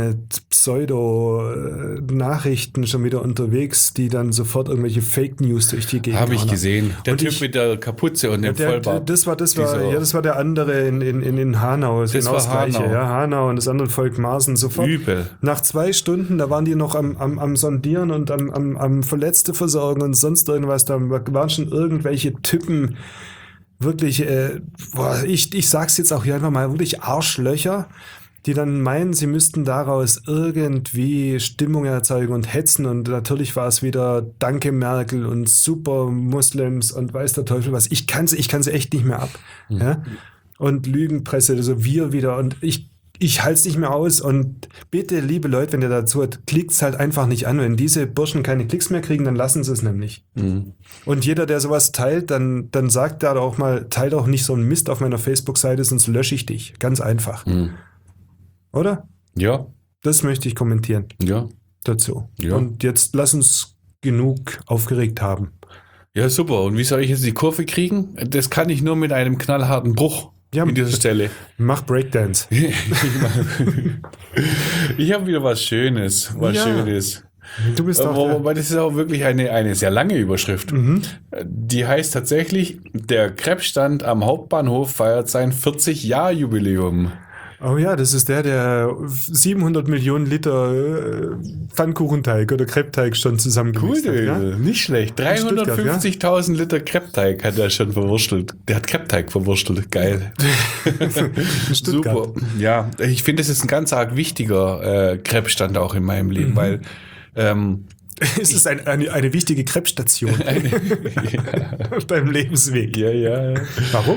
Internet-Pseudo-Nachrichten schon wieder unterwegs, die dann sofort irgendwelche Fake News durch die Gegend Habe ich hauen. gesehen. Der Und Typ mit der Kapuze und dem Vollbart. Das war der andere in Hanau. Das war das Gleiche. Hanau. Ja, Hanau und das andere Volkmarsen sofort. Übel. Nach 2 Stunden, da waren die noch am Sondieren und am Verletzte versorgen und sonst irgendwas. Da waren schon irgendwelche Typen, wirklich, ich sag's jetzt auch hier einfach mal, wirklich Arschlöcher, die dann meinen, sie müssten daraus irgendwie Stimmung erzeugen und hetzen. Und natürlich war es wieder Danke Merkel und super Muslims und weiß der Teufel was. Ich kann sie echt nicht mehr ab. Ja? Und Lügenpresse, also wir wieder. Und ich halte es nicht mehr aus. Und bitte, liebe Leute, wenn ihr dazu hört, klickt's halt einfach nicht an. Wenn diese Burschen keine Klicks mehr kriegen, dann lassen sie es nämlich. Und jeder, der sowas teilt, dann sagt da auch mal, teilt auch nicht so einen Mist auf meiner Facebook-Seite, sonst lösche ich dich. Ganz einfach. Oder? Ja. Das möchte ich kommentieren. Ja. Dazu. Ja. Und jetzt lass uns genug aufgeregt haben. Ja, super. Und wie soll ich jetzt die Kurve kriegen? Das kann ich nur mit einem knallharten Bruch in dieser Stelle. Mach Breakdance. Ich habe wieder was Schönes. Schönes. Du bist doch Wobei das ist auch wirklich eine sehr lange Überschrift. Die heißt tatsächlich, der Krebsstand am Hauptbahnhof feiert sein 40-Jahr-Jubiläum. Oh ja, das ist der 700 Millionen Liter Pfannkuchenteig oder Kreppteig schon zusammengemixt hat. Ja? Nicht schlecht. 350.000 Liter Kreppteig hat er schon verwurstelt. Der hat Kreppteig verwurstelt. Geil. Super. Ja, ich finde, das ist ein ganz arg wichtiger Krebsstand auch in meinem Leben, weil es ist eine wichtige Krebsstation auf deinem Lebensweg. Ja. Warum?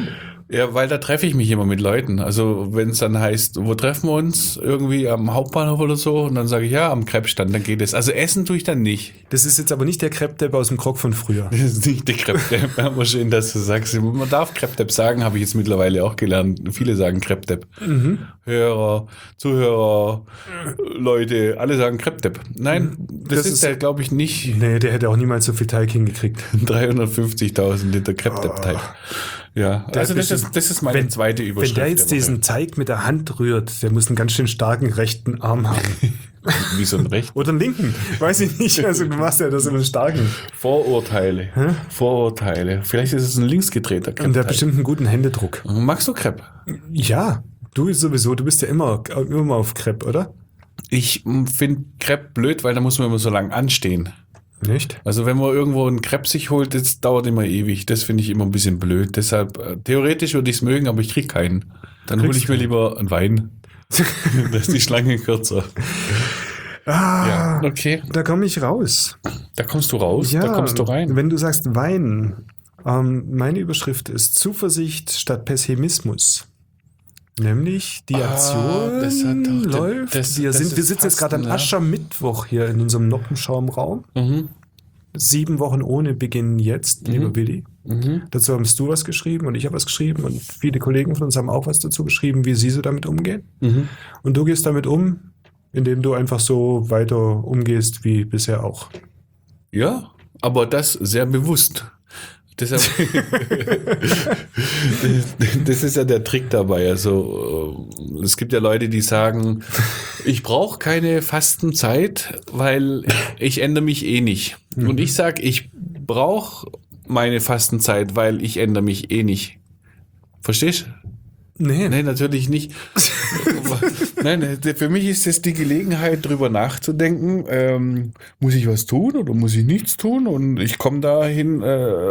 Ja, weil da treffe ich mich immer mit Leuten. Also wenn es dann heißt, wo treffen wir uns? Irgendwie am Hauptbahnhof oder so. Und dann sage ich, ja, am Crepe-Stand, dann geht es. Also essen tue ich dann nicht. Das ist jetzt aber nicht der Crepe-Depp aus dem Krog von früher. Das ist nicht der Crepe-Depp. Aber schön, dass du sagst. Man darf Crepe-Depp sagen, habe ich jetzt mittlerweile auch gelernt. Viele sagen Crepe-Depp. Hörer, Zuhörer, Leute, alle sagen Crepe-Depp. Nein, das ist der, glaube ich, nicht. Nee, der hätte auch niemals so viel Teig hingekriegt. 350.000 Liter Crepe-Depp-Teig. Ja, also das ist meine zweite Überschrift. Wenn der jetzt diesen Teig mit der Hand rührt, der muss einen ganz schön starken rechten Arm haben. Wie so ein rechten? Oder einen linken, weiß ich nicht. Also du machst ja das immer starken. Vorurteile. Vorurteile. Vielleicht ist es ein linksgedrehter Crepe. Und der hat bestimmt einen guten Händedruck. Magst du Crepe? Ja, du sowieso. Du bist ja immer auf Crepe, oder? Ich finde Crepe blöd, weil da muss man immer so lange anstehen. Nicht? Also wenn man irgendwo einen Crepe sich holt, das dauert immer ewig. Das finde ich immer ein bisschen blöd. Deshalb, theoretisch würde ich es mögen, aber ich kriege keinen. Dann hole ich mir lieber einen Wein. Da ist die Schlange kürzer. Ja, okay. Da komme ich raus. Da kommst du raus, Ja, da kommst du rein. Wenn du sagst Wein, meine Überschrift ist Zuversicht statt Pessimismus. Nämlich die Aktion läuft. Wir sitzen jetzt gerade am Aschermittwoch hier in unserem Noppenschaumraum. 7 Wochen ohne beginnen jetzt, lieber Willi. Dazu hast du was geschrieben und ich habe was geschrieben und viele Kollegen von uns haben auch was dazu geschrieben, wie sie so damit umgehen. Und du gehst damit um, indem du einfach so weiter umgehst wie bisher auch. Ja, aber das sehr bewusst. Deshalb, das ist ja der Trick dabei. Also es gibt ja Leute, die sagen, ich brauche keine Fastenzeit, weil ich ändere mich eh nicht. Und ich sage, ich brauche meine Fastenzeit, weil ich ändere mich eh nicht. Verstehst du? Nee, natürlich nicht. Nein, für mich ist es die Gelegenheit, drüber nachzudenken, muss ich was tun oder muss ich nichts tun? Und ich komme dahin,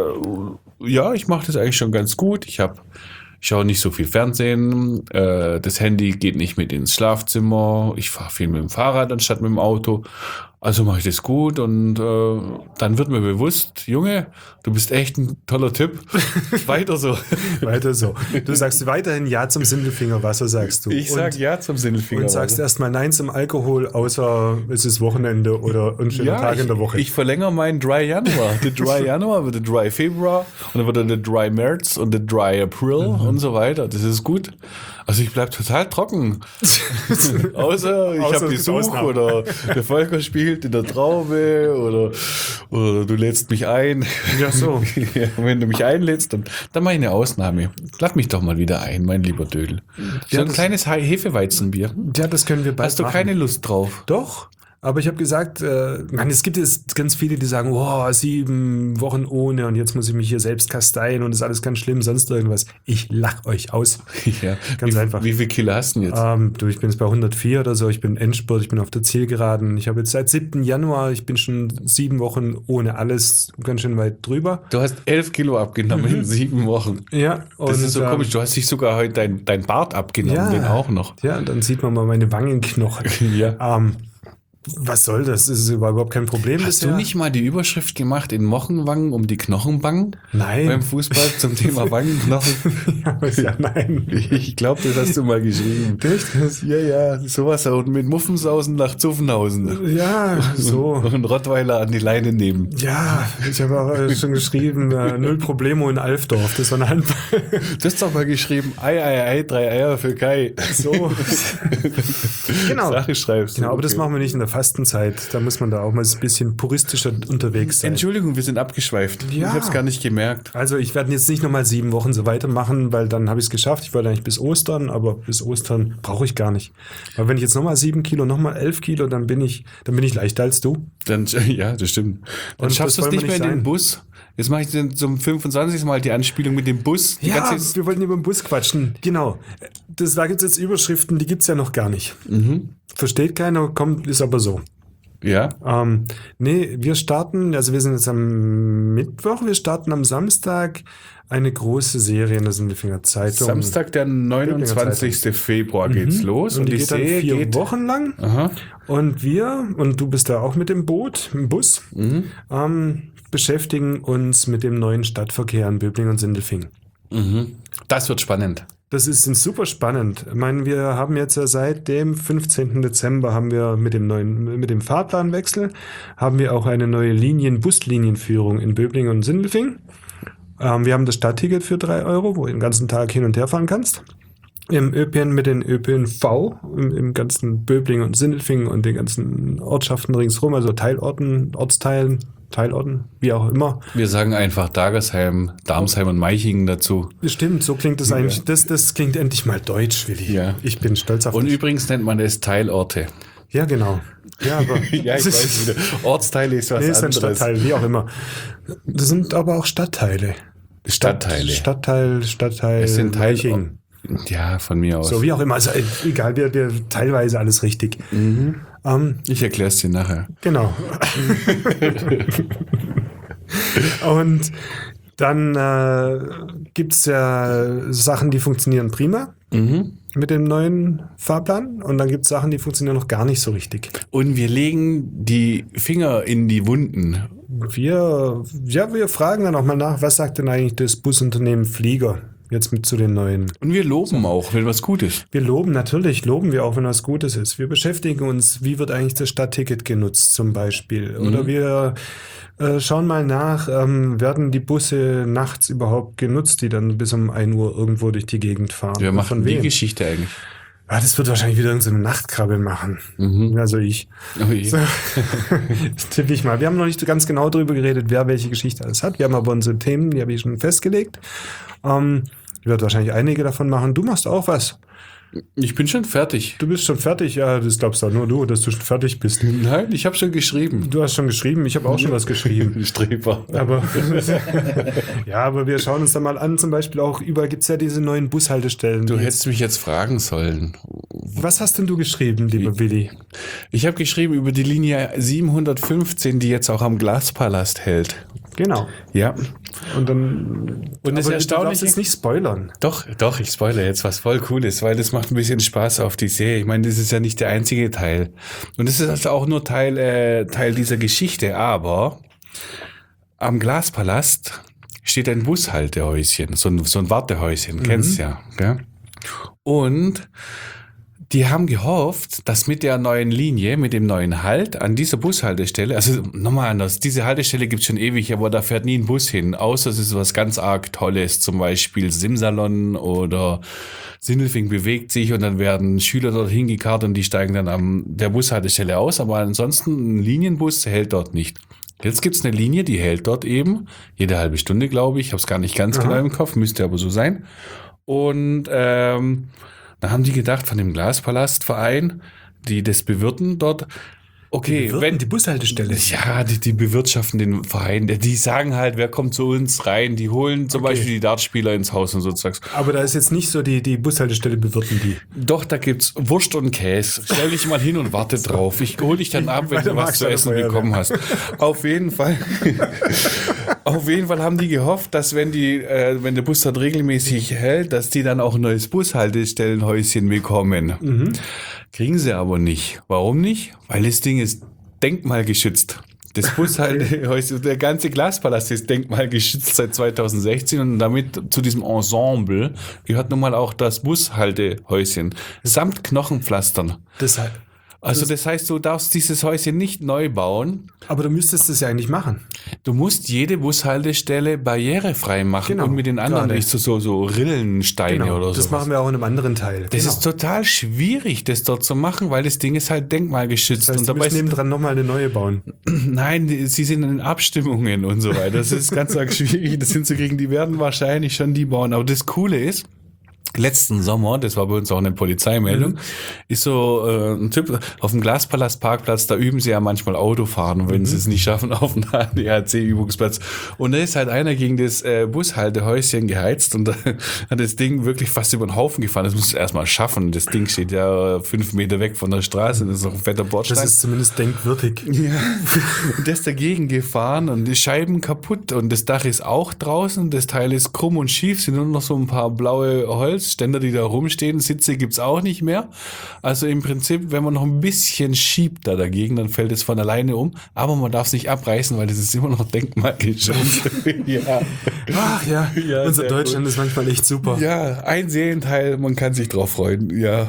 ja, ich mache das eigentlich schon ganz gut. Ich schaue nicht so viel Fernsehen, das Handy geht nicht mit ins Schlafzimmer, ich fahre viel mit dem Fahrrad anstatt mit dem Auto. Also mache ich das gut und dann wird mir bewusst, Junge, du bist echt ein toller Typ. Weiter so. Weiter so. Du sagst weiterhin Ja zum Sindelfingerwasser, sagst du. Ich sag Ja zum Sindelfingerwasser. Und sagst erstmal Nein zum Alkohol, außer es ist Wochenende oder ein schöner Tag in der Woche. Ich verlängere meinen Dry Januar. Der Dry Januar wird der Dry Februar und dann wird dann der Dry März und der Dry April und so weiter. Das ist gut. Also ich bleib total trocken. Außer ich habe Besuch oder der Volker spielt in der Traube oder du lädst mich ein. Ja, so. Ja, wenn du mich einlädst, dann mach ich eine Ausnahme. Lad mich doch mal wieder ein, mein lieber Dödel. So Ja, ein kleines Hefeweizenbier. Ja, das können wir bald Hast du machen. keine Lust drauf? Doch. Aber ich habe gesagt, es gibt jetzt ganz viele, die sagen, 7 Wochen ohne und jetzt muss ich mich hier selbst kasteien und ist alles ganz schlimm, sonst irgendwas. Ich lach euch aus. Ja. Ganz einfach. Wie viel Kilo hast du denn jetzt? Ich bin jetzt bei 104 oder so, ich bin Endspurt, ich bin auf der Zielgeraden. Ich habe jetzt seit 7. Januar, ich bin schon 7 Wochen ohne alles, ganz schön weit drüber. Du hast 11 Kilo abgenommen in 7 Wochen. Ja. Das ist so komisch, du hast dich sogar heute dein Bart abgenommen, den auch noch. Ja, und dann sieht man mal meine Wangenknochen. Ja. Was soll das? Das ist überhaupt kein Problem. Hast du nicht mal die Überschrift gemacht in Mochenwangen um die Knochenbangen? Nein. Beim Fußball zum Thema Wangenknochen? Nein. Ich glaube, das hast du mal geschrieben. Echt? Ja, sowas auch mit Muffensausen nach Zuffenhausen. Ja, so. Und Rottweiler an die Leine nehmen. Ja, ich habe auch schon geschrieben, 0 Problemo in Alfdorf. Das war eine Handball. Du hast doch mal geschrieben, Ei, 3 Eier für Kai. So. Genau. Sache schreibst du. Genau, aber das Okay. machen wir nicht in der Fastenzeit. Da muss man da auch mal ein bisschen puristischer unterwegs sein. Entschuldigung, wir sind abgeschweift. Ja. Ich habe es gar nicht gemerkt. Also ich werde jetzt nicht nochmal 7 Wochen so weitermachen, weil dann habe ich es geschafft. Ich wollte eigentlich bis Ostern, aber bis Ostern brauche ich gar nicht. Weil wenn ich jetzt nochmal 7 Kilo, nochmal 11 Kilo, dann bin ich leichter als du. Dann, ja, das stimmt. Dann Und schaffst du das es wollen nicht wir mehr in nicht den Bus. Jetzt mache ich dann zum 25. Mal die Anspielung mit dem Bus. Die Ja, ganze- wir wollten über den Bus quatschen. Genau. Da gibt es jetzt Überschriften, die gibt es ja noch gar nicht. Versteht keiner, kommt, ist aber so. Ja. Nee, wir starten, also wir sind jetzt am Mittwoch, wir starten am Samstag eine große Serie in der Sindelfinger Zeitung. Samstag, der 29. Februar geht's los. Und die geht dann Serie 4 Wochen lang. Aha. Und du bist da auch mit dem Boot, im Bus, beschäftigen uns mit dem neuen Stadtverkehr in Böblingen und Sindelfingen. Das wird spannend. Das ist super spannend. Ich meine, wir haben jetzt ja seit dem 15. Dezember haben wir mit dem Fahrplanwechsel haben wir auch eine neue Buslinienführung in Böblingen und Sindelfingen. Wir haben das Stadtticket für 3 Euro, wo du den ganzen Tag hin und her fahren kannst. Im ÖPN mit den ÖPNV, im ganzen Böblingen und Sindelfingen und den ganzen Ortschaften ringsherum, also Teilorten, Ortsteilen, wie auch immer. Wir sagen einfach Dagersheim, Darmsheim und Meichingen dazu. Stimmt, so klingt es eigentlich. Das klingt endlich mal deutsch, Willi. Ja. Ich bin stolz auf Und dich. übrigens nennt man es Teilorte. Ja, genau. Ja, aber Ja, ich weiß wieder. Ortsteile ist was nee, ist ein anderes. Stadtteil, wie auch immer. Das sind aber auch Stadtteile. Stadtteile. Stadtteil, Es sind Meichingen. Ja, von mir aus. So, wie auch immer. Also egal, wir teilweise alles richtig. Ich erkläre es dir nachher. Genau. Und dann gibt es ja Sachen, die funktionieren prima mit dem neuen Fahrplan. Und dann gibt es Sachen, die funktionieren noch gar nicht so richtig. Und wir legen die Finger in die Wunden. Wir fragen dann auch mal nach, was sagt denn eigentlich das Busunternehmen Flieger jetzt mit zu den neuen? Und wir loben auch, wenn was gut ist. Wir loben wir auch, wenn was Gutes ist. Wir beschäftigen uns, wie wird eigentlich das Stadtticket genutzt zum Beispiel. Oder wir schauen mal nach, werden die Busse nachts überhaupt genutzt, die dann bis um 1 Uhr irgendwo durch die Gegend fahren. Wir Und machen von die wem? Geschichte eigentlich. Das wird wahrscheinlich wieder irgendeine Nachtkrabbel machen. Also ich. Oh je. So, das tippe ich mal. Wir haben noch nicht so ganz genau darüber geredet, wer welche Geschichte alles hat. Wir haben aber unsere Themen, die habe ich schon festgelegt. Ich werde wahrscheinlich einige davon machen. Du machst auch was. Ich bin schon fertig. Du bist schon fertig? Ja, das glaubst doch nur du, dass du schon fertig bist. Nein, ich habe schon geschrieben. Du hast schon geschrieben, ich habe auch schon was geschrieben. Streber. Aber aber wir schauen uns da mal an, zum Beispiel auch, überall gibt es ja diese neuen Bushaltestellen. Du hättest mich jetzt fragen sollen. Was hast denn du geschrieben, lieber Willi? Ich habe geschrieben über die Linie 715, die jetzt auch am Glaspalast hält. Genau. Ja. Und dann. Und das aber Erstaunliche. Du darfst jetzt nicht spoilern. Doch, ich spoilere jetzt was voll Cooles, weil das macht ein bisschen Spaß auf die Serie. Ich meine, das ist ja nicht der einzige Teil. Und das ist also auch nur Teil dieser Geschichte. Aber am Glaspalast steht ein Bushaltehäuschen, so ein Wartehäuschen, kennst ja. Gell? Und die haben gehofft, dass mit der neuen Linie, mit dem neuen Halt an dieser Bushaltestelle, also nochmal anders, diese Haltestelle gibt es schon ewig, aber da fährt nie ein Bus hin, außer es ist was ganz arg Tolles, zum Beispiel Simsalon oder Sindelfingen bewegt sich und dann werden Schüler dorthin gekarrt und die steigen dann an der Bushaltestelle aus, aber ansonsten ein Linienbus hält dort nicht. Jetzt gibt's eine Linie, die hält dort eben, jede halbe Stunde, glaube ich, habe es gar nicht ganz genau im Kopf, müsste aber so sein. Und da haben die gedacht, von dem Glaspalastverein, die das bewirten dort, okay, wenn die Bushaltestelle. Ja, die bewirtschaften den Verein, die sagen halt, wer kommt zu uns rein, die holen zum Beispiel die Dartspieler ins Haus und so Zeugs. Aber da ist jetzt nicht so, die Bushaltestelle bewirten die. Doch, da gibt's Wurst und Käse. Stell dich mal hin und warte drauf. Ich hol dich dann ab, wenn du was zu essen bekommen hast. Auf jeden Fall haben die gehofft, dass wenn der Bus dort regelmäßig hält, dass die dann auch ein neues Bushaltestellenhäuschen bekommen. Kriegen sie aber nicht. Warum nicht? Weil das Ding ist denkmalgeschützt. Das Bushaltehäuschen, der ganze Glaspalast ist denkmalgeschützt seit 2016 und damit zu diesem Ensemble gehört nun mal auch das Bushaltehäuschen samt Knochenpflastern. Also das heißt, du darfst dieses Häuschen nicht neu bauen. Aber du müsstest es ja eigentlich machen. Du musst jede Bushaltestelle barrierefrei machen und mit den anderen nicht so Rillensteine oder so. Das machen wir auch in einem anderen Teil. Das ist total schwierig, das dort zu machen, weil das Ding ist halt denkmalgeschützt. Das heißt, du musst nebendran nochmal eine neue bauen. Nein, sie sind in Abstimmungen und so weiter. Das ist ganz arg schwierig, das hinzukriegen. Die werden wahrscheinlich schon die bauen. Aber das Coole ist, letzten Sommer, das war bei uns auch eine Polizeimeldung, ist so ein Typ auf dem Glaspalast-Parkplatz, da üben sie ja manchmal Autofahren, wenn sie es nicht schaffen, auf dem ADAC-Übungsplatz. Und da ist halt einer gegen das Bushaltehäuschen geheizt und da hat das Ding wirklich fast über den Haufen gefahren. Das muss du erstmal schaffen. Das Ding steht ja 5 Meter weg von der Straße, das ist noch ein fetter Bordstein. Das ist zumindest denkwürdig. Ja. Und der ist dagegen gefahren und die Scheiben kaputt und das Dach ist auch draußen, das Teil ist krumm und schief, sind nur noch so ein paar blaue Holzstücke Ständer, die da rumstehen. Sitze gibt's auch nicht mehr. Also im Prinzip, wenn man noch ein bisschen schiebt da dagegen, dann fällt es von alleine um. Aber man darf es nicht abreißen, weil das ist immer noch denkmalgeschützt. Ja. Ach ja, Ja, unser sehr Deutschland ist manchmal echt super. Ja, ein Serienteil, man kann sich drauf freuen. Ja,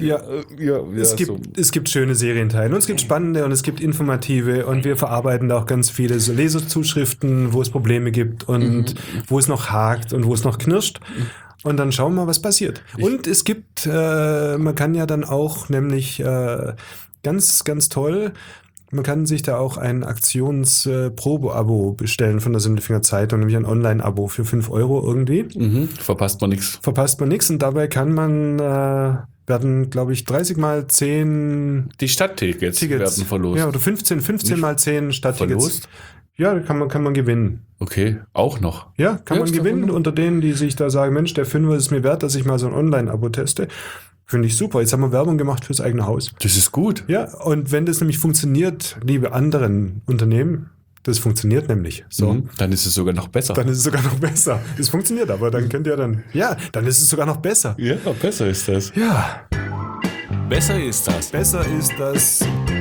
Es gibt schöne Serienteile und es gibt spannende und es gibt informative und wir verarbeiten da auch ganz viele so Leserzuschriften, wo es Probleme gibt und wo es noch hakt und wo es noch knirscht. Und dann schauen wir mal, was passiert. Und es gibt, man kann ja dann auch nämlich ganz, ganz toll, man kann sich da auch ein Aktionsprobe-Abo bestellen von der Sindelfinger Zeitung, nämlich ein Online-Abo für 5 € irgendwie. Verpasst man nichts. Verpasst man nichts und dabei kann man, werden, glaube ich, 30 mal 10 Die Stadttickets werden verlost. Ja, oder 15 mal 10 Stadttickets. Verlost? Ja, kann man gewinnen. Okay, auch noch. Ja, kann Ja, man ist doch gewinnen wunderbar. unter denen, die sich da sagen, Mensch, der Fünfer ist mir wert, dass ich mal so ein Online-Abo teste. Finde ich super. Jetzt haben wir Werbung gemacht fürs eigene Haus. Das ist gut. Ja, und wenn das nämlich funktioniert, liebe anderen Unternehmen, das funktioniert nämlich. So. Dann ist es sogar noch besser. Dann ist es sogar noch besser. Es funktioniert, aber dann könnt ihr dann, ja, dann ist es sogar noch besser. Ja, besser ist das. Ja, Besser ist das. besser ist das.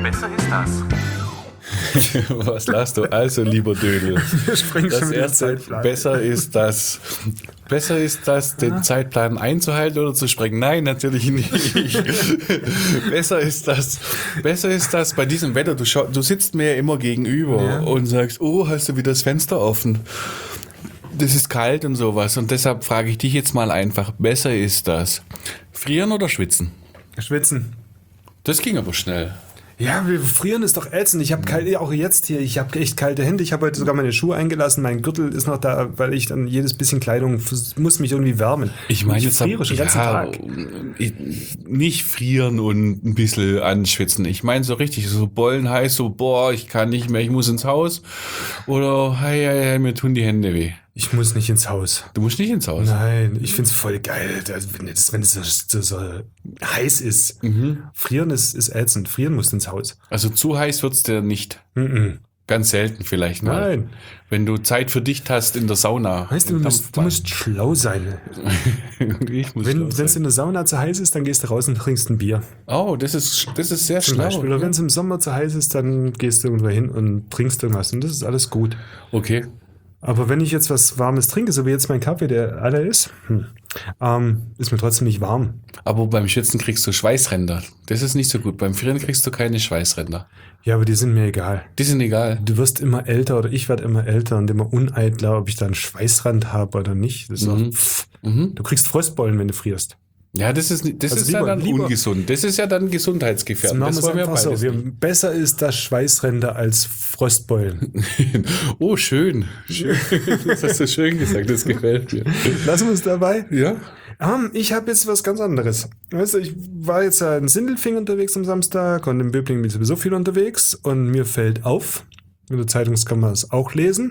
Was lachst du? Also, lieber Dödel. Wir sprengen Das schon wieder den erste, Zeitplan. besser ist das, den Zeitplan einzuhalten oder zu sprengen? Nein, natürlich nicht. besser ist das bei diesem Wetter. Du sitzt mir ja immer gegenüber und sagst, oh, hast du wieder das Fenster offen? Das ist kalt und sowas. Und deshalb frage ich dich jetzt mal einfach, besser ist das frieren oder schwitzen? Schwitzen. Das ging aber schnell. Ja, wir frieren ist doch ätzend. Ich habe auch jetzt hier, ich habe echt kalte Hände. Ich habe heute sogar meine Schuhe eingelassen. Mein Gürtel ist noch da, weil ich dann jedes bisschen Kleidung muss mich irgendwie wärmen. Ich meine, jetzt friere schon den ganzen Tag. Nicht frieren und ein bisschen anschwitzen. Ich meine so richtig, so bollenheiß, so boah, ich kann nicht mehr, ich muss ins Haus. Oder hey, mir tun die Hände weh. Ich muss nicht ins Haus. Du musst nicht ins Haus. Nein, ich find's voll geil, wenn es so heiß ist. Frieren ist ätzend. Frieren musst ins Haus. Also zu heiß wird's dir nicht. Ganz selten vielleicht mal. Nein. Wenn du Zeit für dich hast in der Sauna. Weißt du, du musst schlau sein. Ich muss Wenn schlau es sein. in der Sauna zu heiß ist, dann gehst du raus und trinkst ein Bier. Oh, das ist sehr Zum schlau. Beispiel. Oder wenn es im Sommer zu heiß ist, dann gehst du irgendwo hin und trinkst irgendwas. Und das ist alles gut. Okay. Aber wenn ich jetzt was Warmes trinke, so wie jetzt mein Kaffee, der alle ist, ist mir trotzdem nicht warm. Aber beim Schwitzen kriegst du Schweißränder. Das ist nicht so gut. Beim Frieren kriegst du keine Schweißränder. Ja, aber die sind mir egal. Die sind egal. Du wirst immer älter oder ich werde immer älter und immer uneitler, ob ich da einen Schweißrand habe oder nicht. Das ist auch, Du kriegst Frostbeulen, wenn du frierst. Ja, das ist Also ja lieber- dann lieber- ungesund. Das ist ja dann Jetzt gesundheitsgefährdend. machen wir Das es wollen wir einfach so. beides Besser ist das Schweißränder als Frostbeulen. nicht. Oh, schön. Das hast du schön gesagt. Das gefällt mir. Lassen wir es dabei. Ja. Ich habe jetzt was ganz anderes. Weißt du, ich war jetzt in Sindelfingen unterwegs am Samstag und in Böblingen bin ich sowieso viel unterwegs und mir fällt auf, in der Zeitung kann man es auch lesen,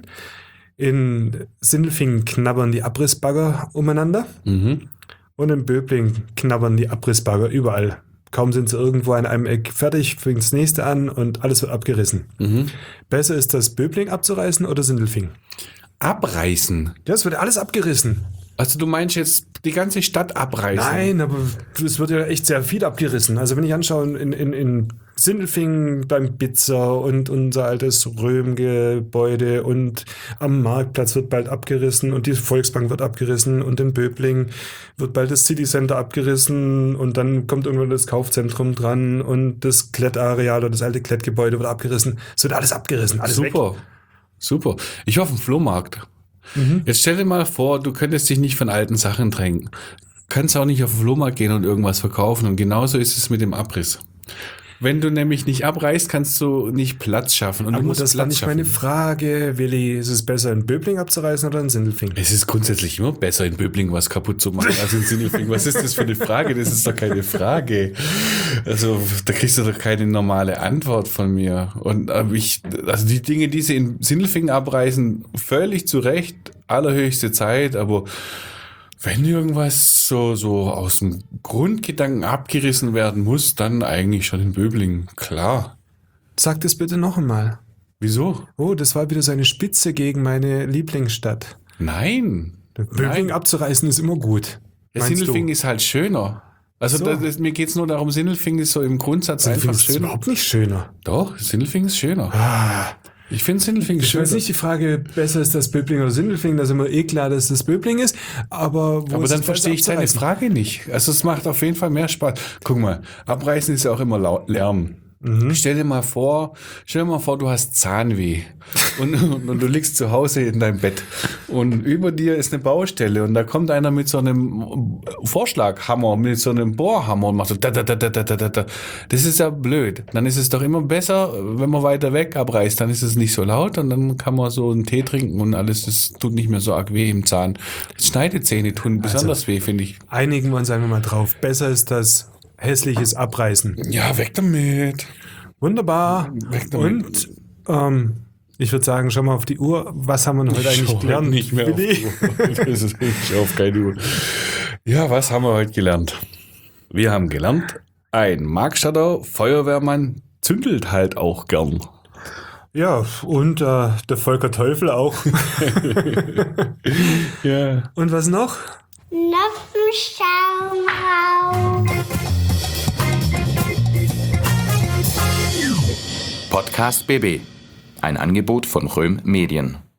in Sindelfingen knabbern die Abrissbagger umeinander und in Böblingen knabbern die Abrissbagger überall. Kaum sind sie irgendwo an einem Eck fertig, fängt das nächste an und alles wird abgerissen. Besser ist das Böbling abzureißen oder Sindelfingen? Abreißen. Ja, es wird alles abgerissen. Also du meinst jetzt die ganze Stadt abreißen? Nein, aber es wird ja echt sehr viel abgerissen. Also wenn ich anschaue, in Sindelfingen beim Bitzer und unser altes Röhm-Gebäude und am Marktplatz wird bald abgerissen und die Volksbank wird abgerissen und in Böbling wird bald das City Center abgerissen und dann kommt irgendwann das Kaufzentrum dran und das Klettareal oder das alte Klettgebäude wird abgerissen. Es wird alles abgerissen, alles weg. Super. Ich war auf dem Flohmarkt. Jetzt stell dir mal vor, du könntest dich nicht von alten Sachen drängen. Kannst auch nicht auf den Flohmarkt gehen und irgendwas verkaufen. Und genauso ist es mit dem Abriss. Wenn du nämlich nicht abreißt, kannst du nicht Platz schaffen. Und du Aber musst das war Platz nicht schaffen. meine Frage, Willi. Ist es besser, in Böbling abzureißen oder in Sindelfingen? Es ist grundsätzlich immer besser, in Böblingen was kaputt zu machen als in Sindelfingen. Was ist das für eine Frage? Das ist doch keine Frage. Also, da kriegst du doch keine normale Antwort von mir. Und also die Dinge, die sie in Sindelfingen abreißen, völlig zu Recht, allerhöchste Zeit, aber wenn irgendwas so aus dem Grundgedanken abgerissen werden muss, dann eigentlich schon in Böblingen. Klar. Sag das bitte noch einmal. Wieso? Oh, das war wieder so eine Spitze gegen meine Lieblingsstadt. Nein. Böbling abzureißen ist immer gut. Der Meinst Sindelfingen du? ist halt schöner. Also So. mir geht es nur darum, Sindelfingen ist so im Grundsatz einfach Sindelfingen ist schöner. überhaupt nicht schöner. Doch, Sindelfingen ist schöner. Ich finde Sindelfingen Ich schöner. weiß nicht, die Frage, besser ist das Böbling oder Sindelfingen, da ist immer klar, dass das Böbling ist, aber wo Aber ist dann es verstehe ich besser deine abzureißen? Frage nicht. Also es macht auf jeden Fall mehr Spaß. Guck mal, abreißen ist ja auch immer Lärm. Stell dir mal vor, du hast Zahnweh und du liegst zu Hause in deinem Bett und über dir ist eine Baustelle und da kommt einer mit so einem Vorschlaghammer, mit so einem Bohrhammer und macht so da. Das ist ja blöd. Dann ist es doch immer besser, wenn man weiter weg abreißt, dann ist es nicht so laut und dann kann man so einen Tee trinken und alles, das tut nicht mehr so arg weh im Zahn. Schneidezähne tun besonders weh, finde ich. Einigen wir uns einfach mal drauf. Besser ist das hässliches Abreißen. Ja, weg damit. Wunderbar. Weg damit. Und ich würde sagen, schau mal auf die Uhr. Was haben wir denn heute eigentlich gelernt? Nicht mehr auf Willi? die Uhr. Das ist ich auf keine Uhr. Ja, was haben wir heute gelernt? Wir haben gelernt, ein Markstadter Feuerwehrmann zündelt halt auch gern. Ja, und der Volker Teufel auch. Ja. Und was noch? Noch ein Schaumhaus. Podcast BB. Ein Angebot von Röhm Medien.